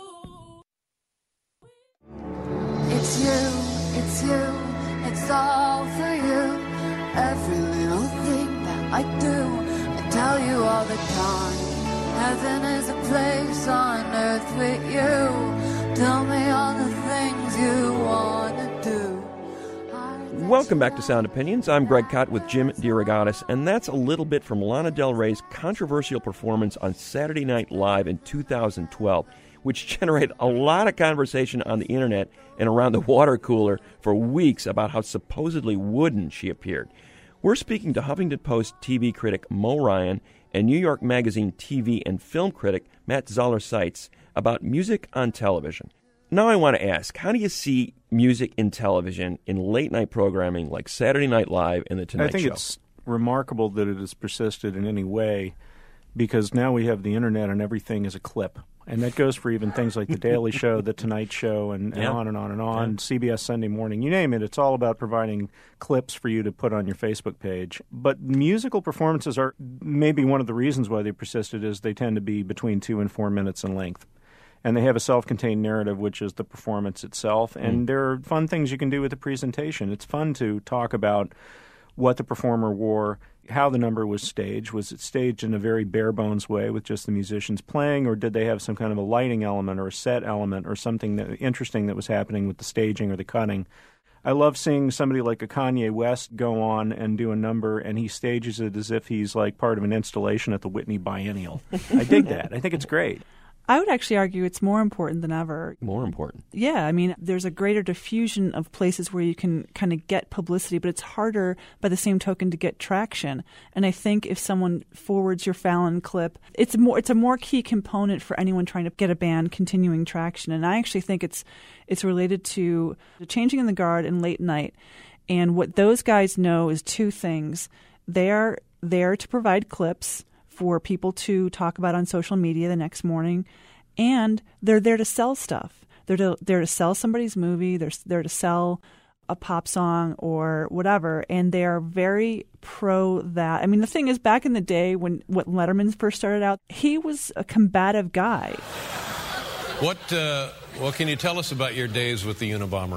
Speaker 16: It's you, it's you, it's all for you. Every little thing that I do, I tell you all the time. Heaven is a place on earth with you. Tell me all the things you want to do.
Speaker 1: Welcome back to Sound Opinions. I'm Greg Kot with Jim DeRogatis, and that's a little bit from Lana Del Rey's controversial performance on Saturday Night Live in two thousand twelve, which generated a lot of conversation on the internet and around the water cooler for weeks about how supposedly wooden she appeared. We're speaking to Huffington Post T V critic Mo Ryan and New York Magazine T V and film critic Matt Zoller-Seitz about music on television. Now I want to ask, how do you see music in television in late-night programming like Saturday Night Live and The Tonight Show?
Speaker 14: I think it's remarkable that it has persisted in any way, because now we have the internet and everything is a clip. And that goes for even things like The Daily Show, The Tonight Show, and, and
Speaker 1: Yeah.
Speaker 14: on and on and on,
Speaker 1: Yeah.
Speaker 14: C B S Sunday Morning, you name it. It's all about providing clips for you to put on your Facebook page. But musical performances are maybe one of the reasons why they persisted is they tend to be between two and four minutes in length. And they have a self-contained narrative, which is the performance itself. And
Speaker 1: Mm.
Speaker 14: there are fun things you can do with the presentation. It's fun to talk about what the performer wore, how the number was staged. Was it staged in a very bare-bones way with just the musicians playing, or did they have some kind of a lighting element or a set element or something that, interesting that was happening with the staging or the cutting? I love seeing somebody like a Kanye West go on and do a number, and he stages it as if he's like part of an installation at the Whitney Biennial. I dig that. I think it's great.
Speaker 15: I would actually argue it's more important than ever.
Speaker 1: More important.
Speaker 15: Yeah, I mean, there's a greater diffusion of places where you can kind of get publicity, but it's harder by the same token to get traction. And I think if someone forwards your Fallon clip, it's more it's a more key component for anyone trying to get a band continuing traction. And I actually think it's it's related to the Changing in the Guard and Late Night. And what those guys know is two things. They are there to provide clips for people to talk about on social media the next morning, and they're there to sell stuff. They're to, there to sell somebody's movie. They're there to sell a pop song or whatever, and they are very pro that. I mean, the thing is, back in the day when what Letterman first started out, he was a combative guy.
Speaker 20: What uh, what can you tell us about your days with the Unabomber?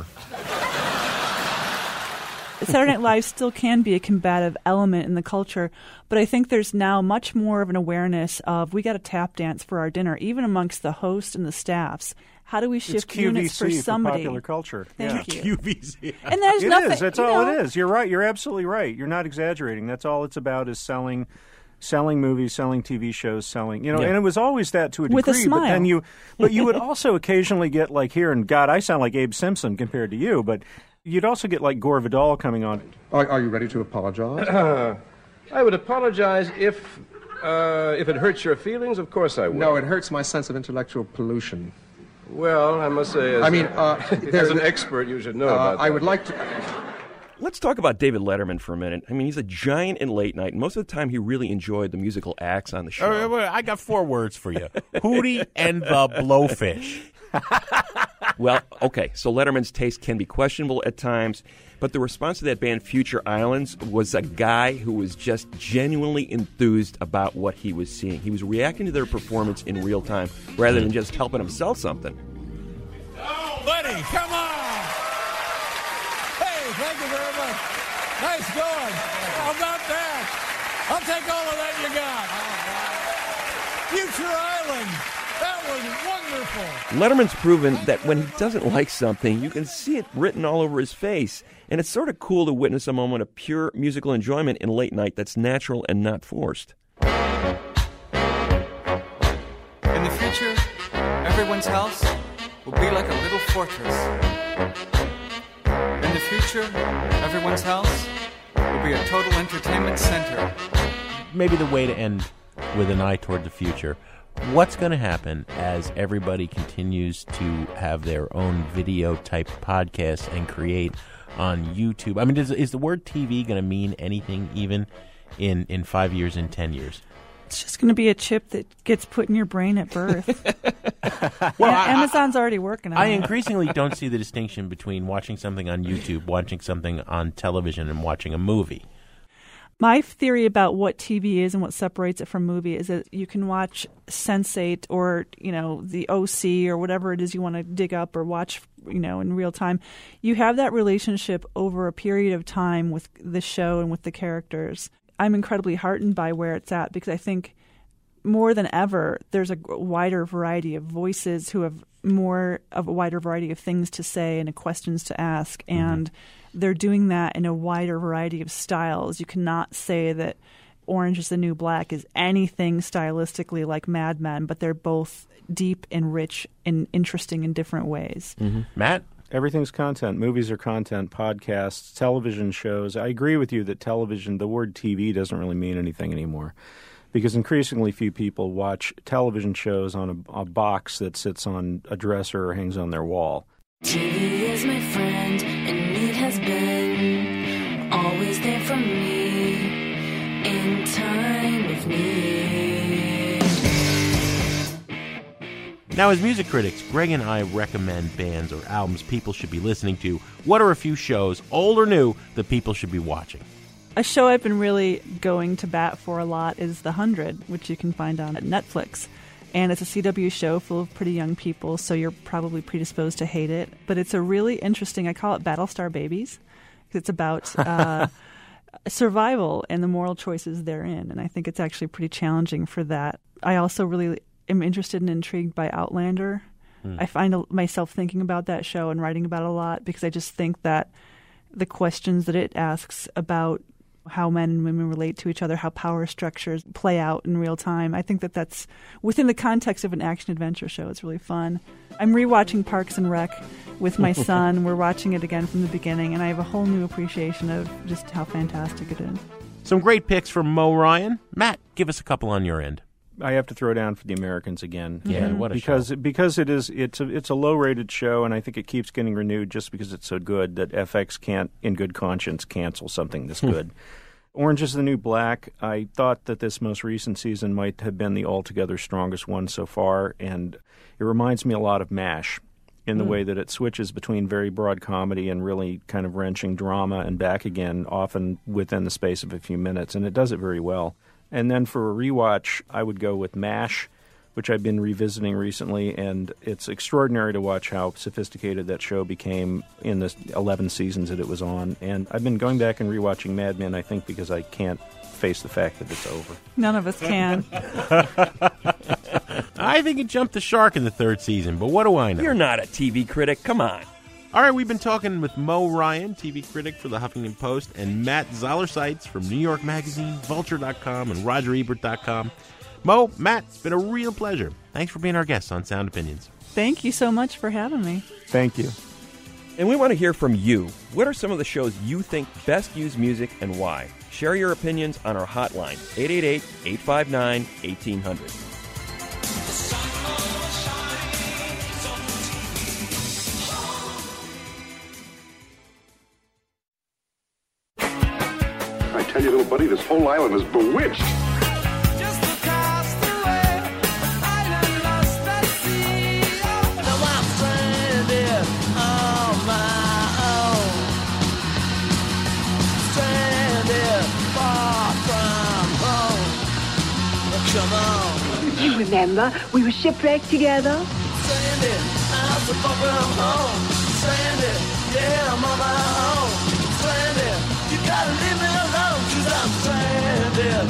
Speaker 15: Saturday Night Live still can be a combative element in the culture, but I think there's now much more of an awareness of we got to tap dance for our dinner, even amongst the host and the staffs. How do we shift
Speaker 14: it's
Speaker 15: units for somebody?
Speaker 14: For popular culture.
Speaker 15: Thank
Speaker 14: yeah.
Speaker 15: you.
Speaker 2: Q V C.
Speaker 15: And there's
Speaker 14: it
Speaker 15: nothing.
Speaker 14: Is. That's
Speaker 15: you
Speaker 14: all
Speaker 15: know,
Speaker 14: it is. You're right. You're absolutely right. You're not exaggerating. That's all it's about is selling. Selling movies, selling T V shows, selling, you know,
Speaker 15: Yeah.
Speaker 14: and it was always that to a degree.
Speaker 15: With a smile.
Speaker 14: But then you, but you would also occasionally get like here, and God, I sound like Abe Simpson compared to you, but you'd also get like Gore Vidal coming on.
Speaker 21: Are, are you ready to apologize?
Speaker 22: Uh, I would apologize if, uh, if it hurts your feelings. Of course I would.
Speaker 21: No, it hurts my sense of intellectual pollution.
Speaker 22: Well, I must say, as,
Speaker 21: I mean,
Speaker 22: a,
Speaker 21: uh,
Speaker 22: as an expert, you should know
Speaker 21: uh,
Speaker 22: about that.
Speaker 21: I would like to.
Speaker 1: Let's talk about David Letterman for a minute. I mean, he's a giant in late night. Most of the time, he really enjoyed the musical acts on the show.
Speaker 2: Uh, wait, I got four words for you. Hootie and the Blowfish.
Speaker 1: Well, okay, so Letterman's taste can be questionable at times, but the response to that band Future Islands was a guy who was just genuinely enthused about what he was seeing. He was reacting to their performance in real time rather than just helping him sell something.
Speaker 23: Oh, buddy, come on! Hey, thank you very much. Nice going. How about that? I'll take all of that you got. Future Island. That was wonderful.
Speaker 1: Letterman's proven that when he doesn't like something, you can see it written all over his face. And it's sort of cool to witness a moment of pure musical enjoyment in late night that's natural and not forced.
Speaker 24: In the future, everyone's house will be like a little fortress. In the future, everyone's house will be a total entertainment center.
Speaker 2: Maybe the way to end with an eye toward the future. What's going to happen as everybody continues to have their own video-type podcasts and create on YouTube? I mean, is, is the word T V going to mean anything even in, in five years, in ten years?
Speaker 15: It's just going to be a chip that gets put in your brain at birth.
Speaker 2: Well,
Speaker 15: yeah,
Speaker 2: I-
Speaker 15: Amazon's already working on
Speaker 2: I
Speaker 15: it.
Speaker 2: increasingly don't see the distinction between watching something on YouTube, watching something on television, and watching a movie.
Speaker 15: My theory about what T V is and what separates it from movie is that you can watch Sense eight or, you know, the O C or whatever it is you want to dig up or watch, you know, in real time. You have that relationship over a period of time with the show and with the characters. I'm incredibly heartened by where it's at because I think more than ever there's a wider variety of voices who have more of a wider variety of things to say and questions to ask, and they're doing that in a wider variety of styles. You cannot say that Orange is the New Black is anything stylistically like Mad Men, but they're both deep and rich and interesting in different ways.
Speaker 2: Mm-hmm. Matt?
Speaker 14: Everything's content. Movies are content, podcasts, television shows. I agree with you that television, the word T V doesn't really mean anything anymore because increasingly few people watch television shows on a, a box that sits on a dresser or hangs on their wall.
Speaker 16: T V is my friend, and it has been always there for me in time of need.
Speaker 2: Now, as music critics, Greg and I recommend bands or albums people should be listening to. What are a few shows, old or new, that people should be watching?
Speaker 15: A show I've been really going to bat for a lot is The Hundred, which you can find on Netflix. And it's a C W show full of pretty young people, so you're probably predisposed to hate it. But it's a really interesting, I call it Battlestar Babies, because it's about uh, survival and the moral choices therein. And I think it's actually pretty challenging for that. I also really am interested and intrigued by Outlander. Hmm. I find myself thinking about that show and writing about it a lot because I just think that the questions that it asks about how men and women relate to each other, how power structures play out in real time. I think that that's within the context of an action-adventure show. It's really fun. I'm rewatching Parks and Rec with my son. We're watching it again from the beginning, and I have a whole new appreciation of just how fantastic it is.
Speaker 2: Some great picks from Mo Ryan. Matt, give us a couple on your end.
Speaker 14: I have to throw down for The Americans again.
Speaker 2: Yeah, mm-hmm. what a
Speaker 14: because
Speaker 2: show.
Speaker 14: because it is it's a it's a low rated show, and I think it keeps getting renewed just because it's so good that F X can't, in good conscience, cancel something this good. Orange is the New Black. I thought that this most recent season might have been the altogether strongest one so far, and it reminds me a lot of MASH in the mm. way that it switches between very broad comedy and really kind of wrenching drama and back again, often within the space of a few minutes, and it does it very well. And then for a rewatch, I would go with MASH, which I've been revisiting recently, and it's extraordinary to watch how sophisticated that show became in the eleven seasons that it was on. And I've been going back and rewatching Mad Men, I think, because I can't face the fact that it's over.
Speaker 15: None of us can.
Speaker 2: I think it jumped the shark in the third season, but what do I know?
Speaker 1: You're not a T V critic. Come on.
Speaker 2: All right, we've been talking with Mo Ryan, T V critic for the Huffington Post, and Matt Zoller-Seitz from New York Magazine, Vulture dot com, and Roger Ebert dot com. Mo, Matt, it's been a real pleasure. Thanks for being our guests on Sound Opinions.
Speaker 15: Thank you so much for having me.
Speaker 14: Thank you.
Speaker 1: And we want to hear from you. What are some of the shows you think best use music and why? Share your opinions on our hotline, eight eight eight, eight five nine, one eight zero zero.
Speaker 3: I tell you, little buddy, this whole island is bewitched.
Speaker 4: You remember, we were shipwrecked together?
Speaker 7: Sandy, I'm so far from home. Sandy, yeah, I'm on my own. Sandy, you gotta leave me alone, 'cause I'm stranded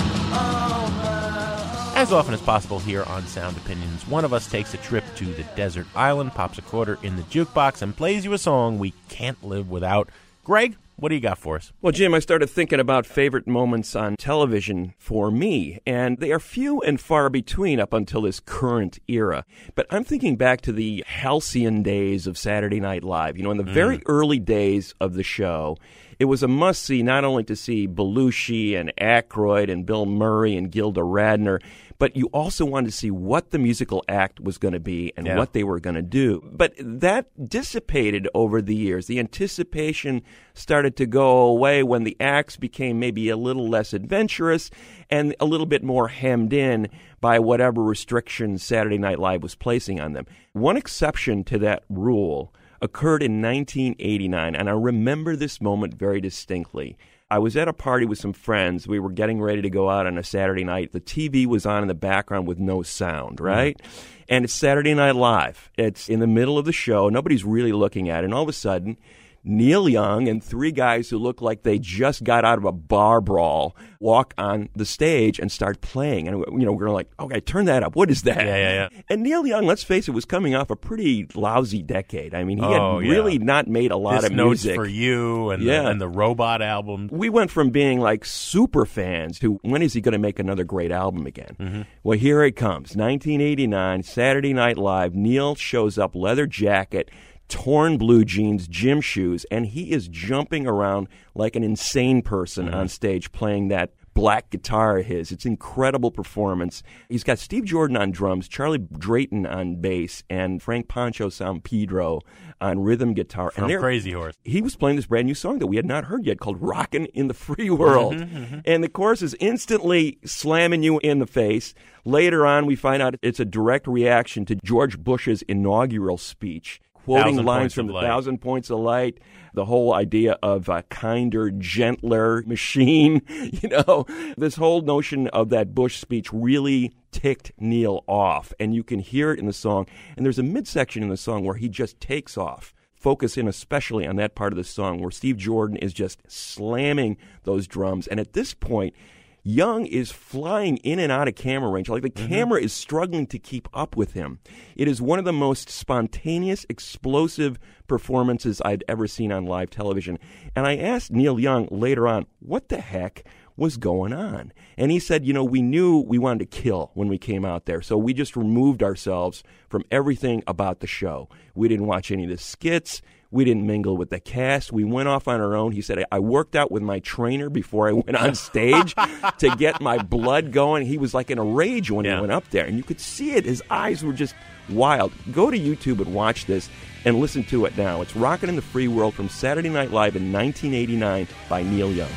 Speaker 7: on my own.
Speaker 2: As often as possible here on Sound Opinions, one of us takes a trip to the desert island, pops a quarter in the jukebox, and plays you a song we can't live without. Greg, what do you got for us?
Speaker 1: Well, Jim, I started thinking about favorite moments on television for me, and they are few and far between up until this current era. But I'm thinking back to the halcyon days of Saturday Night Live. You know, in the mm. very early days of the show, it was a must-see not only to see Belushi and Aykroyd and Bill Murray and Gilda Radner, but you also wanted to see what the musical act was going to be and yeah. what they were going to do. But that dissipated over the years. The anticipation started to go away when the acts became maybe a little less adventurous and a little bit more hemmed in by whatever restrictions Saturday Night Live was placing on them. One exception to that rule occurred in nineteen eighty-nine, and I remember this moment very distinctly. I was at a party with some friends. We were getting ready to go out on a Saturday night. The T V was on in the background with no sound, right? Mm. And it's Saturday Night Live. It's in the middle of the show. Nobody's really looking at it. And all of a sudden, Neil Young and three guys who look like they just got out of a bar brawl walk on the stage and start playing. And, you know, we're like, okay, turn that up. What is that?
Speaker 2: Yeah, yeah, yeah.
Speaker 1: And Neil Young, let's face it, was coming off a pretty lousy decade. I mean, he
Speaker 2: oh,
Speaker 1: had
Speaker 2: yeah.
Speaker 1: really not made a lot
Speaker 2: this
Speaker 1: of
Speaker 2: Notes
Speaker 1: music.
Speaker 2: for You and,
Speaker 1: yeah.
Speaker 2: the, and the Robot album.
Speaker 1: We went from being like super fans to when is he going to make another great album again?
Speaker 2: Mm-hmm.
Speaker 1: Well, here it comes. nineteen eighty-nine, Saturday Night Live. Neil shows up, leather jacket, torn blue jeans, gym shoes, and he is jumping around like an insane person mm-hmm. on stage playing that black guitar of his. It's an incredible performance. He's got Steve Jordan on drums, Charlie Drayton on bass, and Frank Pancho San Pedro on rhythm guitar.
Speaker 2: From
Speaker 1: and
Speaker 2: Crazy Horse.
Speaker 1: He was playing this brand new song that we had not heard yet called Rockin' in the Free World.
Speaker 2: Mm-hmm, mm-hmm.
Speaker 1: And the chorus is instantly slamming you in the face. Later on, we find out it's a direct reaction to George Bush's inaugural speech, quoting lines from The Thousand Points of Light, the whole idea of a kinder, gentler machine. You know, this whole notion of that Bush speech really ticked Neil off, and you can hear it in the song. And there's a midsection in the song where he just takes off. Focus in especially on that part of the song where Steve Jordan is just slamming those drums. And at this point, Young is flying in and out of camera range. Like the
Speaker 2: Mm-hmm.
Speaker 1: camera is struggling to keep up with him. It is one of the most spontaneous, explosive performances I'd ever seen on live television. And I asked Neil Young later on, what the heck was going on? And he said, you know, we knew we wanted to kill when we came out there, so we just removed ourselves from everything about the show. We didn't watch any of the skits. We didn't mingle with the cast. We went off on our own. He said, I worked out with my trainer before I went on stage to get my blood going. He was like in a rage when yeah. he went up there, and you could see it. His eyes were just wild. Go to YouTube and watch this and listen to it now. It's Rockin' in the Free World from Saturday Night Live in nineteen eighty-nine by Neil Young.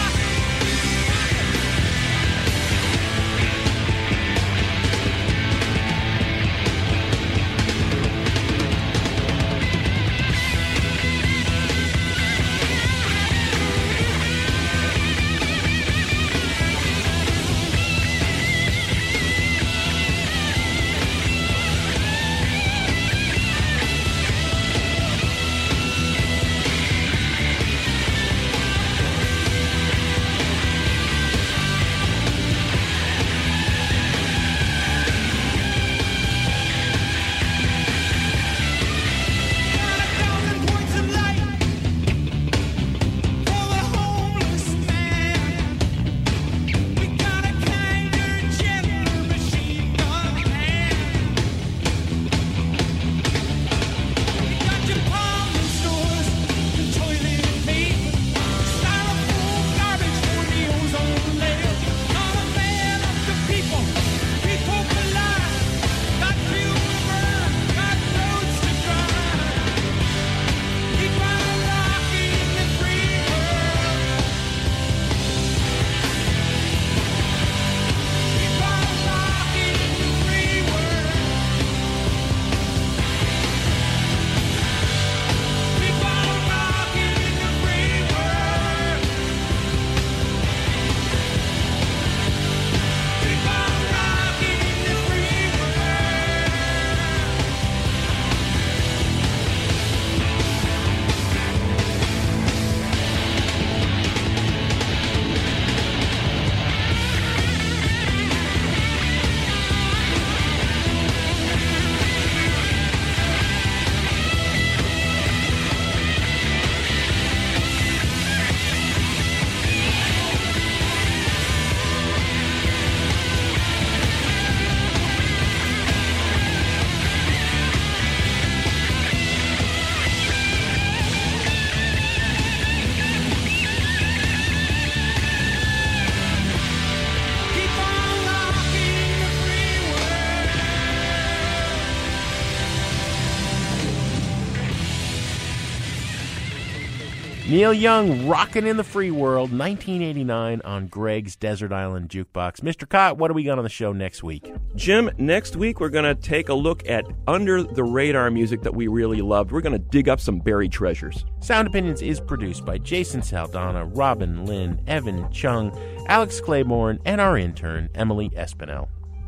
Speaker 2: Neil Young, Rockin' in the Free World, nineteen eighty-nine on Greg's Desert Island Jukebox. Mister Cott, what do we got on the show next week?
Speaker 1: Jim, next week we're going to take a look at under-the-radar music that we really loved. We're going to dig up some buried treasures.
Speaker 2: Sound Opinions is produced by Jason Saldana, Robin Lynn, Evan Chung, Alex Claiborne, and our intern, Emily Espinel.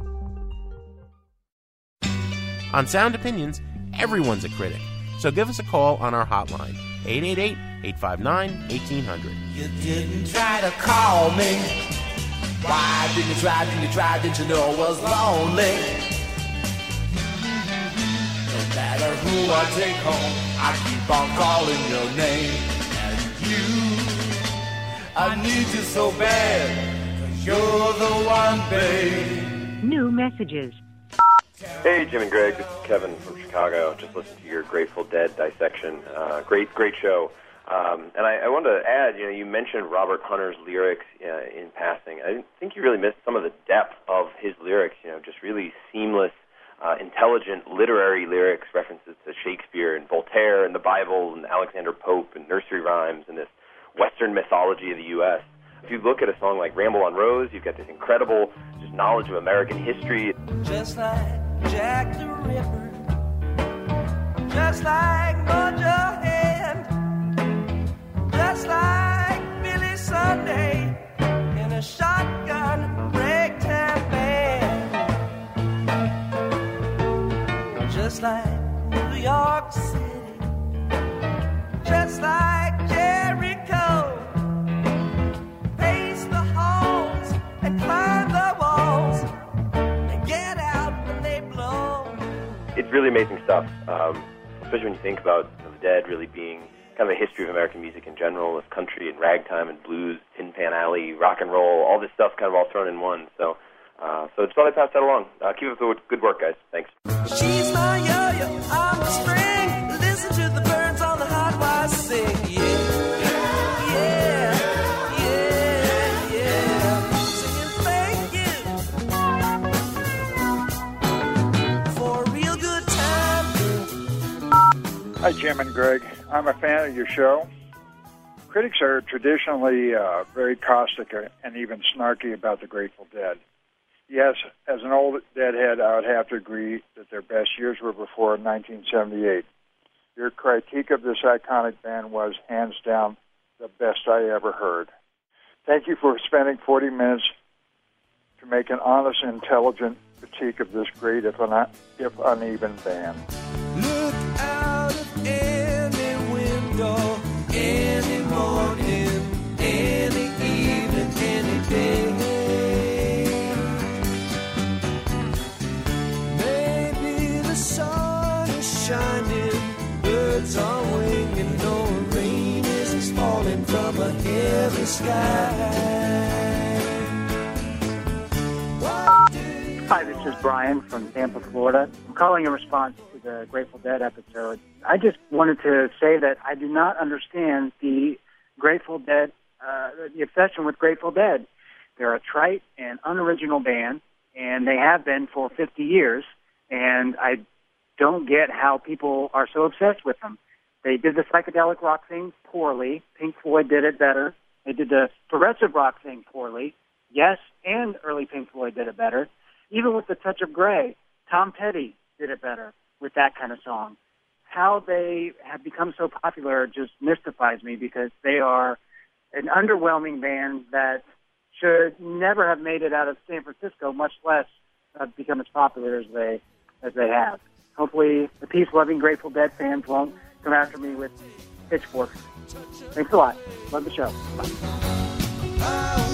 Speaker 2: On Sound Opinions, everyone's a critic. So give us a call on our hotline, eight eight eight, eight five nine, eighteen hundred.
Speaker 7: You didn't try to call me. Why didn't you try, didn't you try, didn't you know I was lonely? No matter who I take home, I keep on calling your name. And you, I need you so bad, 'cause you're the one, babe.
Speaker 8: New messages.
Speaker 9: Hey, Jim and Greg, this is Kevin from Chicago. Just listened to your Grateful Dead dissection. Uh, great, great show. Um, and I, I wanted to add, you know, you mentioned Robert Hunter's lyrics uh, in passing. I think you really missed some of the depth of his lyrics, you know, just really seamless, uh, intelligent literary lyrics, references to Shakespeare and Voltaire and the Bible and Alexander Pope and nursery rhymes and this Western mythology of the U S If you look at a song like Ramble on Rose, you've got this incredible just knowledge of American history.
Speaker 7: Just like Jack the Ripper, just like Mojo Hand, just like Billy Sunday in a shotgun ragtime band, just like New York City, just like Jericho, pace the halls
Speaker 9: really amazing stuff, um, especially when you think about you know, the Dead really being kind of a history of American music in general, with country and ragtime and blues, Tin Pan Alley, rock and roll, all this stuff kind of all thrown in one. So, uh, so just thought I'd pass that along. Uh, keep up the good work, guys. Thanks.
Speaker 7: She's my yo-yo, I'm a string. Listen to the birds on the hot wire sing. Yeah, yeah, yeah, yeah. Singing thank you for a real good time.
Speaker 6: Hi, Jim and Greg. I'm a fan of your show. Critics are traditionally uh, very caustic and even snarky about the Grateful Dead. Yes, as an old Deadhead, I would have to agree that their best years were before nineteen seventy-eight. Your critique of this iconic band was, hands down, the best I ever heard. Thank you for spending forty minutes to make an honest, intelligent critique of this great, if, un- if uneven band.
Speaker 7: Look out of any window, any morning, any evening, any day. Maybe the sun is shining, birds are winging, no rain is falling from a heavy sky.
Speaker 8: Hi, this is Brian from Tampa, Florida. I'm calling in response to the Grateful Dead episode. I just wanted to say that I do not understand the Grateful Dead, uh, the obsession with Grateful Dead. They're a trite and unoriginal band, and they have been for fifty years, and I don't get how people are so obsessed with them. They did the psychedelic rock thing poorly. Pink Floyd did it better. They did the progressive rock thing poorly. Yes, and early Pink Floyd did it better. Even with the touch of gray, Tom Petty did it better with that kind of song. How they have become so popular just mystifies me, because they are an underwhelming band that should never have made it out of San Francisco, much less uh, become as popular as they as they have. Hopefully the peace-loving Grateful Dead fans won't come after me with pitchforks. Thanks a lot. Love the show. Bye.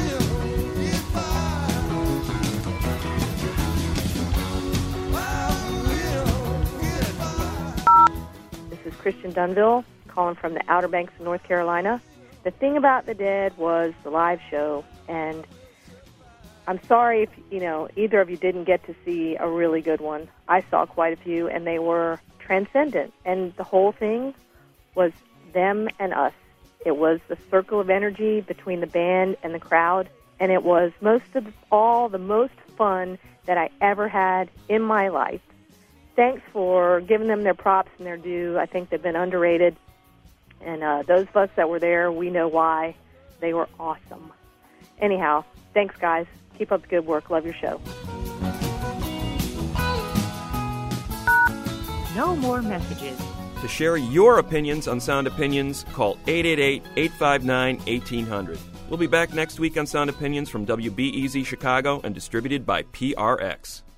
Speaker 10: This is Christian Dunville, calling from the Outer Banks of North Carolina. The thing about the Dead was the live show, and I'm sorry if, you know, either of you didn't get to see a really good one. I saw quite a few, and they were transcendent, and the whole thing was them and us. It was the circle of energy between the band and the crowd, and it was most of all the most fun that I ever had in my life. Thanks for giving them their props and their due. I think they've been underrated. And uh, those of us that were there, we know why. They were awesome. Anyhow, thanks, guys. Keep up the good work. Love your show.
Speaker 11: No more messages.
Speaker 1: To share your opinions on Sound Opinions, call eight eight eight, eight five nine, eighteen hundred. We'll be back next week on Sound Opinions from W B E Z Chicago and distributed by P R X.